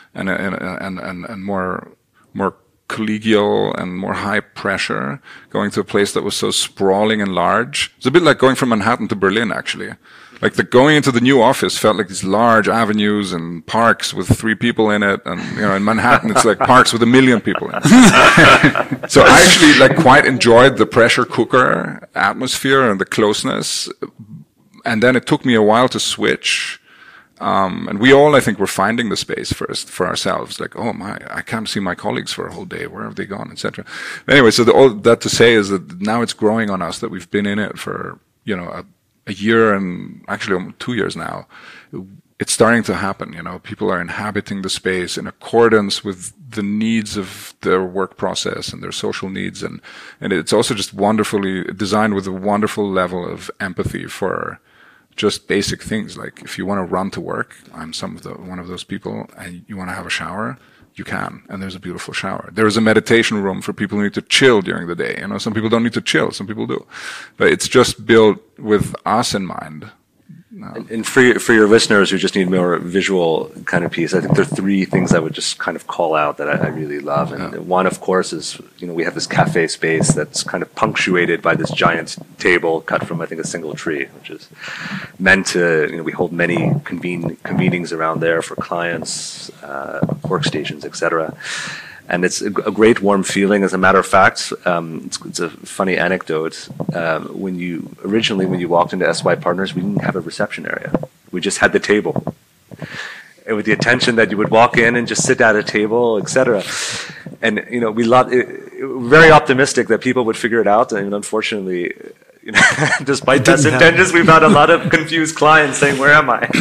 and more collegial and more high pressure, going to a place that was so sprawling and large. It's a bit like going from Manhattan to Berlin, actually. Like going into the new office felt like these large avenues and parks with 3 people in it. And, in Manhattan, it's like parks with 1 million people in it. So I actually quite enjoyed the pressure cooker atmosphere and the closeness. And then it took me a while to switch. And we all, I think, were finding the space first for ourselves. Like, oh my, I can't see my colleagues for a whole day. Where have they gone, etc. Anyway, so all that to say is that now it's growing on us that we've been in it for, a year and actually 2 years now. It's starting to happen. People are inhabiting the space in accordance with the needs of their work process and their social needs. And it's also just wonderfully designed with a wonderful level of empathy for just basic things. Like if you want to run to work, I'm one of those people, and you want to have a shower, you can, and there's a beautiful shower. There is a meditation room for people who need to chill during the day. Some people don't need to chill, some people do. But it's just built with us in mind. And for your listeners who just need more visual kind of piece, I think there are 3 things I would just kind of call out that I really love. And one, of course, is, we have this cafe space that's kind of punctuated by this giant table cut from, I think, a single tree, which is meant to, we hold many convenings around there for clients, workstations, etc. And it's a great warm feeling. As a matter of fact, it's a funny anecdote. When you walked into SY Partners, we didn't have a reception area. We just had the table. And with the intention that you would walk in and just sit at a table, etc. And, we we're very optimistic that people would figure it out. And unfortunately, despite best intentions, we've had a lot of confused clients saying, "Where am I?"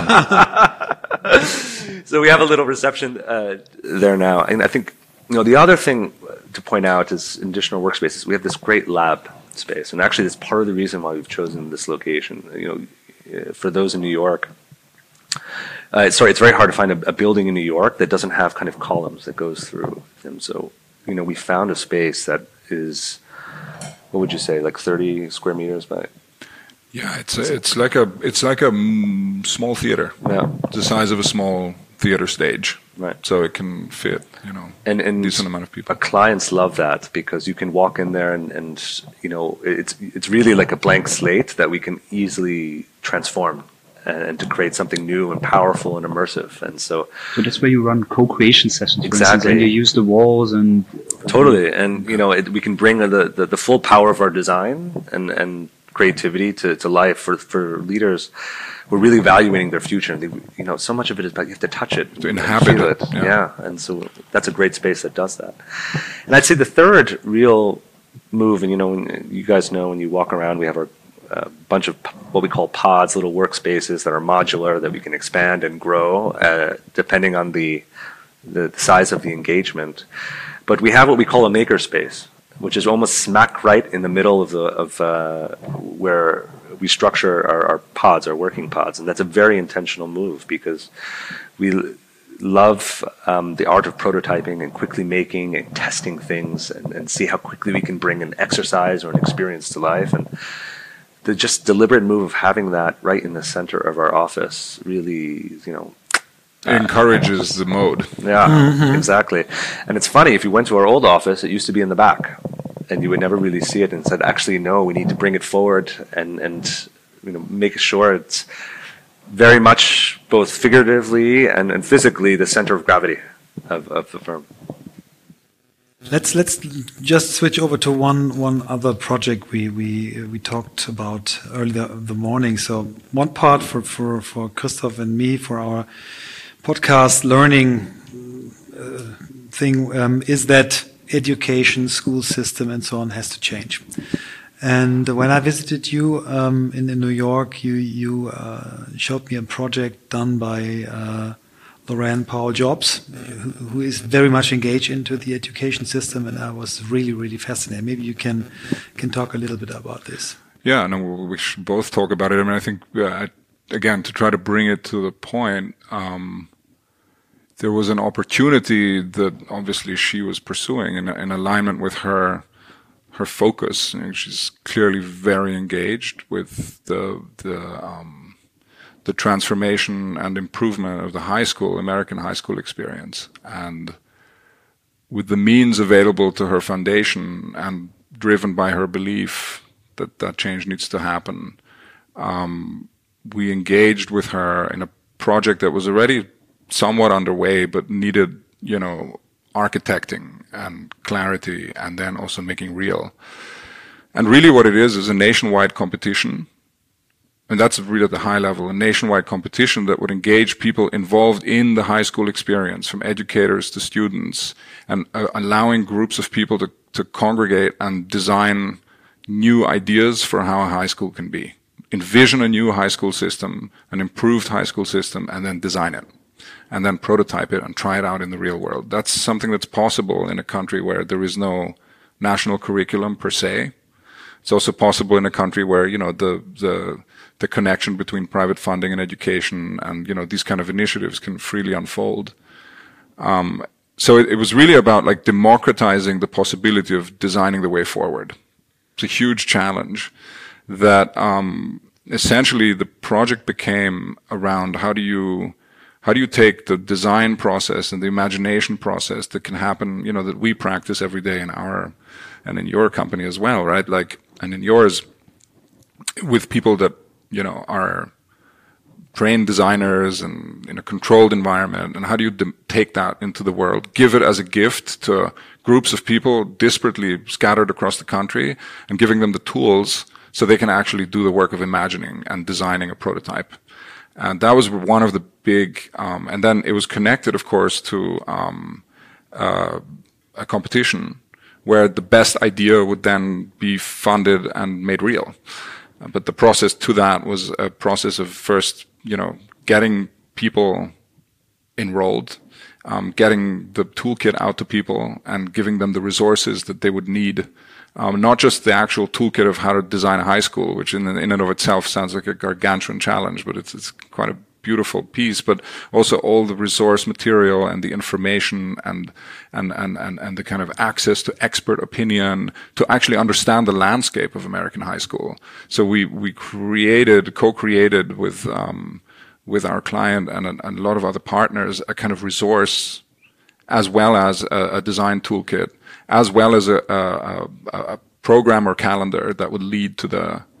So we have a little reception there now. And I think, the other thing to point out is in additional workspaces, we have this great lab space. And actually, that's part of the reason why we've chosen this location. For those in New York, it's very hard to find a building in New York that doesn't have kind of columns that goes through them. So, we found a space that is, what would you say, like 30 square meters by? Yeah, it's like a small theater. Yeah, the size of a small theater stage. Right. So it can fit, and decent amount of people. Our clients love that because you can walk in there and it's really like a blank slate that we can easily transform and to create something new and powerful and immersive. And so that's where you run co-creation sessions. Exactly. And you use the walls and totally. And we can bring the full power of our design and creativity to life for leaders. We're really evaluating their future. And so much of it is about you have to touch it, to inhabit it. Yeah, and so that's a great space that does that. And I'd say the third real move, and you guys know when you walk around, we have our bunch of what we call pods, little workspaces that are modular that we can expand and grow depending on the size of the engagement. But we have what we call a maker space, which is almost smack right in the middle of where we structure our pods, our working pods. And that's a very intentional move because we love the art of prototyping and quickly making and testing things and see how quickly we can bring an exercise or an experience to life. And the just deliberate move of having that right in the center of our office really, encourages the mode. Yeah, exactly. And it's funny, if you went to our old office, it used to be in the back. and you would never really see it, and said, actually, no, we need to bring it forward and make sure it's very much both figuratively and physically the center of gravity of the firm. Let's just switch over to one other project we talked about earlier the morning. So one part for Christoph and me for our podcast learning thing is that education, school system, and so on has to change. And when I visited you in New York, you showed me a project done by Lorraine Powell-Jobs, who is very much engaged into the education system, and I was really, really fascinated. Maybe you can talk a little bit about this. Yeah, no, we should both talk about it. I mean, I think, again, to try to bring it to the point, there was an opportunity that obviously she was pursuing in alignment with her focus. I mean, she's clearly very engaged with the transformation and improvement of the American high school experience. And with the means available to her foundation and driven by her belief that change needs to happen, we engaged with her in a project that was already somewhat underway, but needed, architecting and clarity, and then also making real. And really what it is a nationwide competition. And that's really at the high level, a nationwide competition that would engage people involved in the high school experience, from educators to students, and allowing groups of people to congregate and design new ideas for how a high school can be. Envision a new high school system, an improved high school system, and then design it. And then prototype it and try it out in the real world. That's something that's possible in a country where there is no national curriculum per se. It's also possible in a country where, the connection between private funding and education and, these kind of initiatives can freely unfold. So it was really about democratizing the possibility of designing the way forward. It's a huge challenge that, essentially the project became around how do you take the design process and the imagination process that can happen, that we practice every day and in your company as well, right? And in yours, with people that, are trained designers and in a controlled environment, and how do you take that into the world, give it as a gift to groups of people disparately scattered across the country, and giving them the tools so they can actually do the work of imagining and designing a prototype. And that was one of the big, and then it was connected, of course, to a competition where the best idea would then be funded and made real. But the process to that was a process of first, getting people enrolled, getting the toolkit out to people and giving them the resources that they would need. Not just the actual toolkit of how to design a high school, which in and of itself sounds like a gargantuan challenge, but it's quite a beautiful piece, but also all the resource material and the information and the kind of access to expert opinion to actually understand the landscape of American high school. So we co-created with our client and a lot of other partners a kind of resource, as well as a design toolkit, as well as a program or calendar that would lead to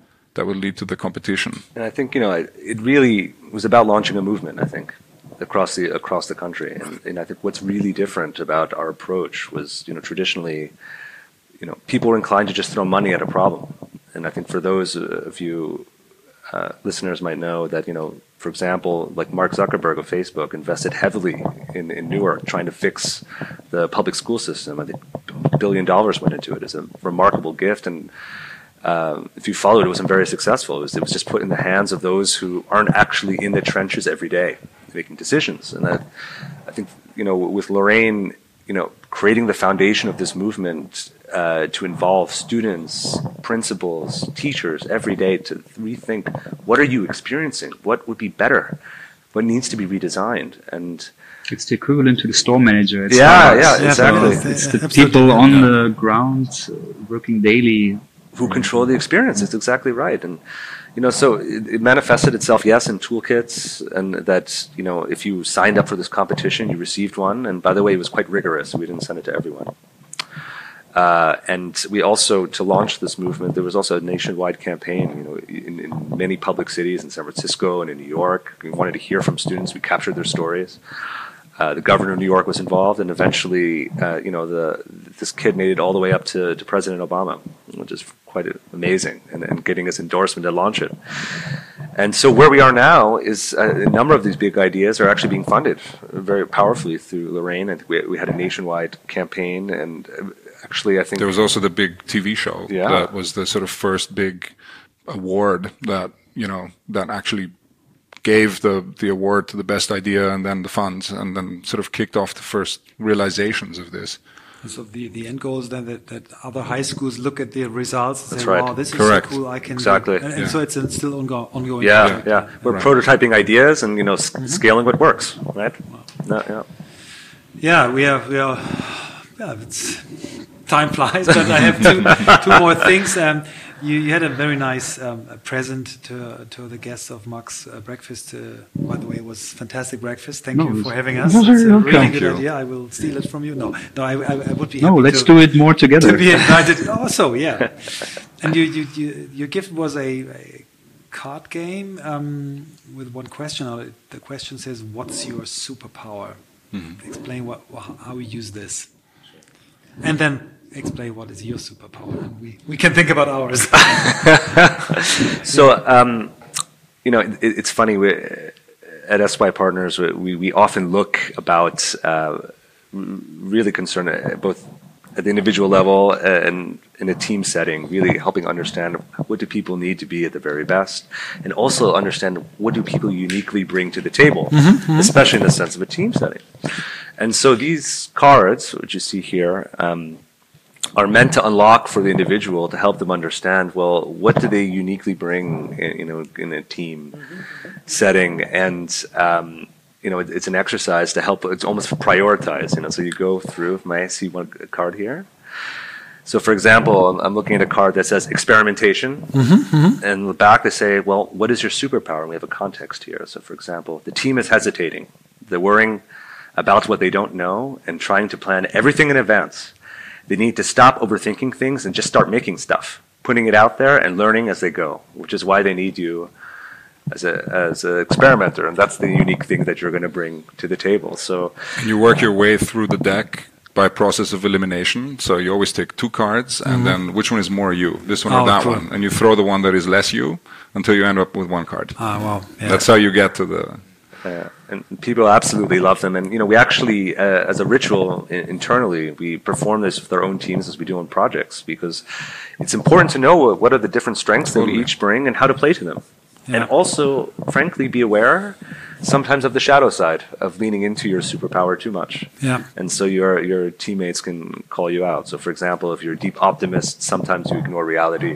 the competition. And I think it really was about launching a movement. I think across the country, and I think what's really different about our approach was traditionally, people were inclined to just throw money at a problem. And I think for those of you listeners might know that for example, like Mark Zuckerberg of Facebook invested heavily in Newark trying to fix the public school system. I think $1 billion went into it. It's a remarkable gift, and if you followed, it wasn't very successful. It was just put in the hands of those who aren't actually in the trenches every day making decisions. And I think with Lorraine, creating the foundation of this movement to involve students, principals, teachers every day to rethink, what are you experiencing? What would be better? What needs to be redesigned? And it's the equivalent to the store manager. Exactly. It's the people on the ground working daily who control the experience. It's exactly right. And so it manifested itself, yes, in toolkits, and that if you signed up for this competition, you received one. And by the way, it was quite rigorous. We didn't send it to everyone. And we also, to launch this movement, there was also a nationwide campaign, you know, in many public cities, in San Francisco and in New York. We wanted to hear from students. We captured their stories. The governor of New York was involved, and eventually, you know, this kid made it all the way up to President Obama, which is quite amazing, and getting his endorsement to launch it. And so where we are now is a number of these big ideas are actually being funded very powerfully through Lorraine. I think we had a nationwide campaign, and actually I think there was also the big TV show that was the sort of first big award that, you know, that actually gave the award to the best idea and then the funds, and then sort of kicked off the first realizations of this. So the end goal is then that other high schools look at the results and say, right. wow, this Correct. is so cool, I can Exactly. do. And so it's still ongoing. Yeah. We're prototyping ideas and, you know, scaling what works, right? Wow. Yeah, we are. It's time flies, but I have two more things. You had a very nice present to the guests of Max breakfast. By the way, it was fantastic breakfast. Thank you for having us. It's a really good idea. I will steal it from you. No, I would be happy. No, let's do it more together. To be invited. Also, yeah. And your gift was a card game with one question on it. The question says, "What's your superpower?" Explain how we use this, and then explain what is your superpower, and we can think about ours. So, you know, it's funny. At SY Partners, we often look about really concerned both at the individual level and in a team setting, really helping understand what do people need to be at the very best, and also understand what do people uniquely bring to the table, especially in the sense of a team setting. And so these cards, which you see here, are meant to unlock for the individual to help them understand, well, what do they uniquely bring, you know, in a team setting, and you know, it's an exercise to help. It's almost prioritize, you know. So you go through. May I see one card here? So, for example, I'm looking at a card that says experimentation, and in the back they say, well, what is your superpower? And we have a context here. So, for example, the team is hesitating. They're worrying about what they don't know and trying to plan everything in advance. They need to stop overthinking things and just start making stuff, putting it out there and learning as they go, which is why they need you as an experimenter, and that's the unique thing that you're going to bring to the table. So you work your way through the deck by process of elimination. So you always take two cards, and then which one is more you, this one or that one, and you throw the one that is less you until you end up with one card. Wow! Yeah. That's how you get to the. And people absolutely love them. And, you know, we actually, as a ritual internally, we perform this with our own teams as we do on projects, because it's important to know what are the different strengths that we each bring and how to play to them. Yeah. And also, frankly, be aware sometimes of the shadow side of leaning into your superpower too much. Yeah. And so your teammates can call you out. So, for example, if you're a deep optimist, sometimes you ignore reality.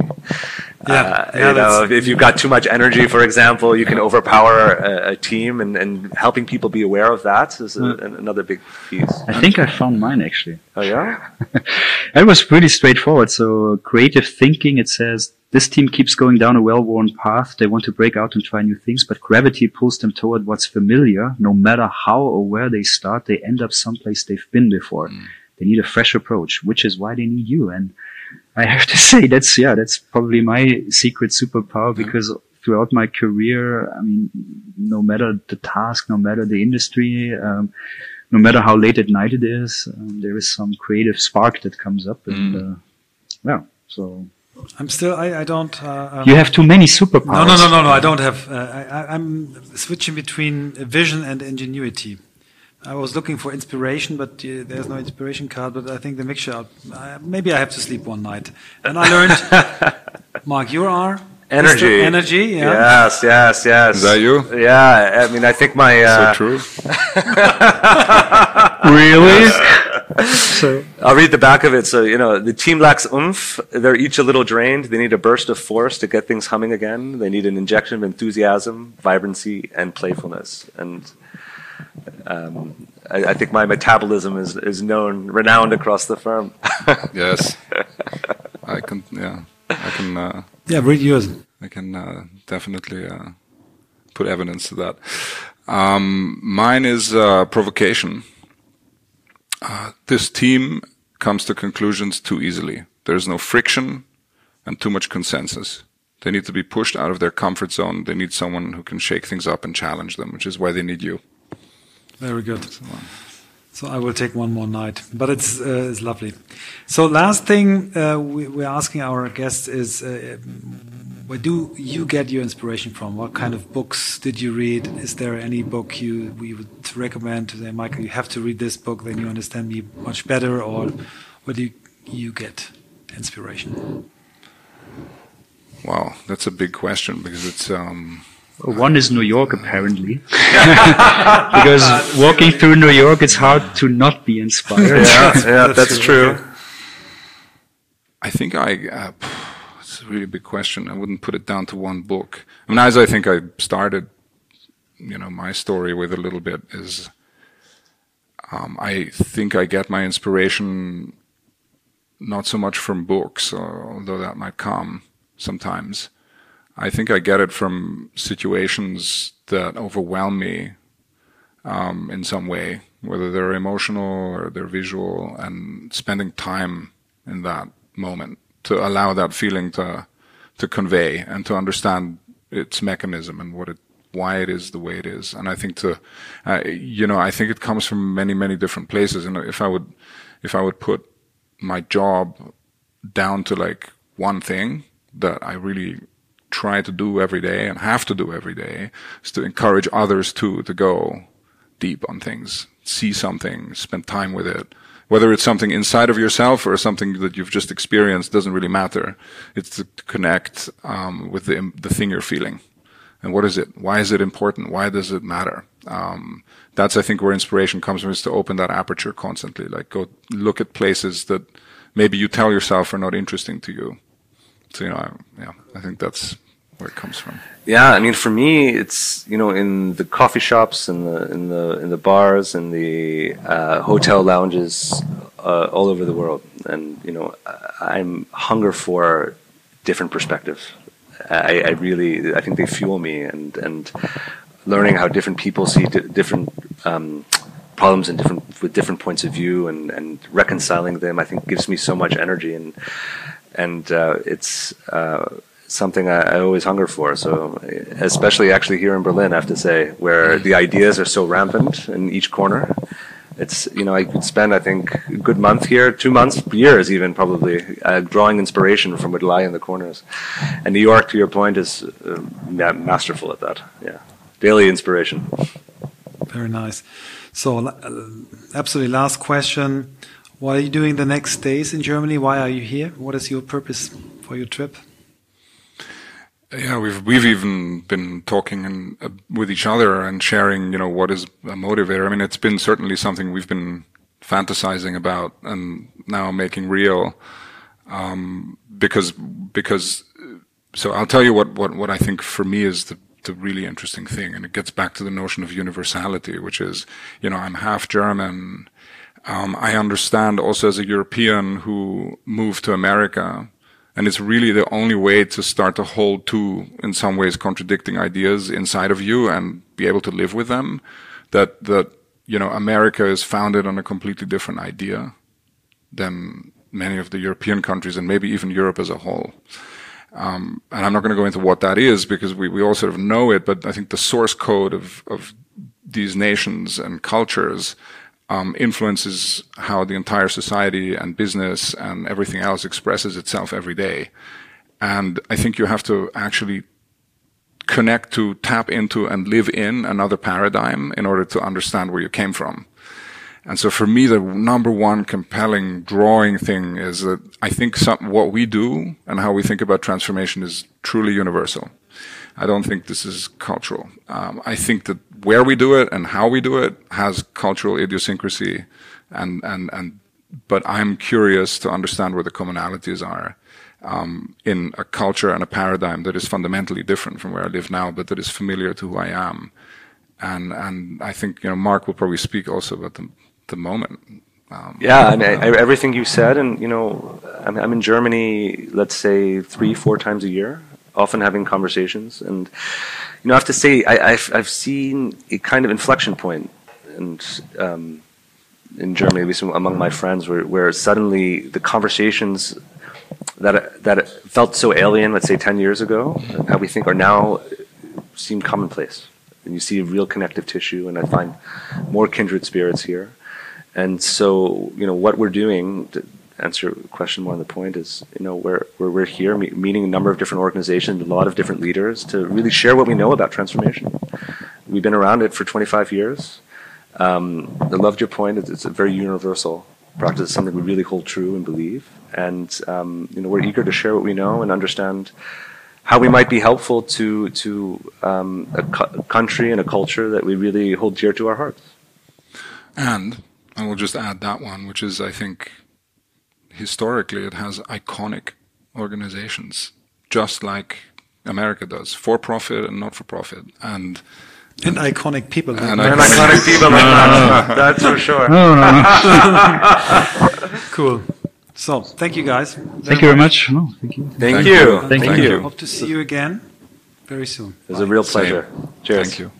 You know, if you've got too much energy, for example, you can overpower a team, and helping people be aware of that is another big piece. I think I found mine, actually. Oh, yeah? It was pretty straightforward. So creative thinking, it says, this team keeps going down a well-worn path. They want to break out and try new things, but gravity pulls them toward what's familiar. No matter how or where they start, they end up someplace they've been before. They need a fresh approach, which is why they need you. And I have to say, that's probably my secret superpower, because throughout my career, I mean, no matter the task, no matter the industry, no matter how late at night it is, there is some creative spark that comes up. And, so... I don't... you have too many superpowers. No, I don't have... I'm switching between vision and ingenuity. I was looking for inspiration, but there's no inspiration card, but I think the mixture... maybe I have to sleep one night. And I learned... Mark, you are... Energy. Energy, yeah. Yes. Is that you? Yeah, I mean, I think my... So true. Really? So I'll read the back of it. So, you know, the team lacks oomph. They're each a little drained. They need a burst of force to get things humming again. They need an injection of enthusiasm, vibrancy, and playfulness. And I think my metabolism is renowned across the firm. Yes. I can read yours. I can definitely put evidence to that. Mine is provocation. This team comes to conclusions too easily. There's no friction and too much consensus. They need to be pushed out of their comfort zone. They need someone who can shake things up and challenge them, which is why they need you. Very good. So I will take one more night, but it's lovely. So last thing we're asking our guests is, where do you get your inspiration from? What kind of books did you read? Is there any book we would recommend to say, Michael, you have to read this book, then you understand me much better? Or where do you get inspiration? Wow, that's a big question because it's... One is New York, apparently. Because walking through New York, it's hard to not be inspired. Yeah, that's true. I think it's a really big question. I wouldn't put it down to one book. I mean, as I think I started, my story with a little bit is, I think I get my inspiration not so much from books, although that might come sometimes. I think I get it from situations that overwhelm me in some way, whether they're emotional or they're visual, and spending time in that moment to allow that feeling to convey and to understand its mechanism and why it is the way it is. And I think I think it comes from many, many different places. And if I would put my job down to like one thing that I really try to do every day and have to do every day, is to encourage others to go deep on things, see something, spend time with it. Whether it's something inside of yourself or something that you've just experienced, doesn't really matter. It's to connect with the thing you're feeling. And what is it? Why is it important? Why does it matter? That's, I think, where inspiration comes from, is to open that aperture constantly. Like, go look at places that maybe you tell yourself are not interesting to you. So, I think that's where it comes from. Yeah, I mean, for me, it's in the coffee shops, in the bars, in the hotel lounges, all over the world, and I'm hunger for different perspectives. I think they fuel me, and learning how different people see different problems and with different points of view, and reconciling them, I think gives me so much energy, and it's something I always hunger for. So, especially actually here in Berlin, I have to say, where the ideas are so rampant in each corner. It's, I could spend, I think, a good month here, 2 months, years even probably, drawing inspiration from what lie in the corners. And New York, to your point, is masterful at that. Yeah, daily inspiration. Very nice. So, absolutely last question. What are you doing the next days in Germany? Why are you here? What is your purpose for your trip? Yeah, we've even been talking with each other and sharing, what is a motivator. I mean, it's been certainly something we've been fantasizing about and now making real. Because so I'll tell you what I think for me is the really interesting thing, and it gets back to the notion of universality, which is, I'm half German. I understand also as a European who moved to America, and it's really the only way to start to hold two, in some ways, contradicting ideas inside of you and be able to live with them, that America is founded on a completely different idea than many of the European countries and maybe even Europe as a whole. And I'm not going to go into what that is because we all sort of know it, but I think the source code of these nations and cultures influences how the entire society and business and everything else expresses itself every day. And I think you have to actually connect to, tap into, and live in another paradigm in order to understand where you came from. And so for me, the number one compelling drawing thing is that I think what we do and how we think about transformation is truly universal. I don't think this is cultural. I think that where we do it and how we do it has cultural idiosyncrasy, but I'm curious to understand where the commonalities are in a culture and a paradigm that is fundamentally different from where I live now, but that is familiar to who I am. And I think Mark will probably speak also about the moment. Yeah, I mean, everything you said, and I'm in Germany, let's say 3-4 times a year, often having conversations, and I have to say I've seen a kind of inflection point, and in Germany, at least among my friends, where suddenly the conversations that felt so alien, let's say 10 years ago, and how we think are now seem commonplace. And you see a real connective tissue, and I find more kindred spirits here. And so, what we're doing, to answer your question more on the point, is, we're here meeting a number of different organizations, a lot of different leaders, to really share what we know about transformation. We've been around it for 25 years. I loved your point. It's a very universal practice. It's something we really hold true and believe. And, we're eager to share what we know and understand how we might be helpful to a country and a culture that we really hold dear to our hearts. And I will just add that one, which is, I think, historically it has iconic organizations, just like America does, for-profit and not-for-profit. And iconic people. And iconic people like that. That's for sure. Cool. So, thank you guys. Thank you very much. No, thank you. Thank you. Thank you. Hope to see you again very soon. It was a real pleasure. Cheers. Thank you.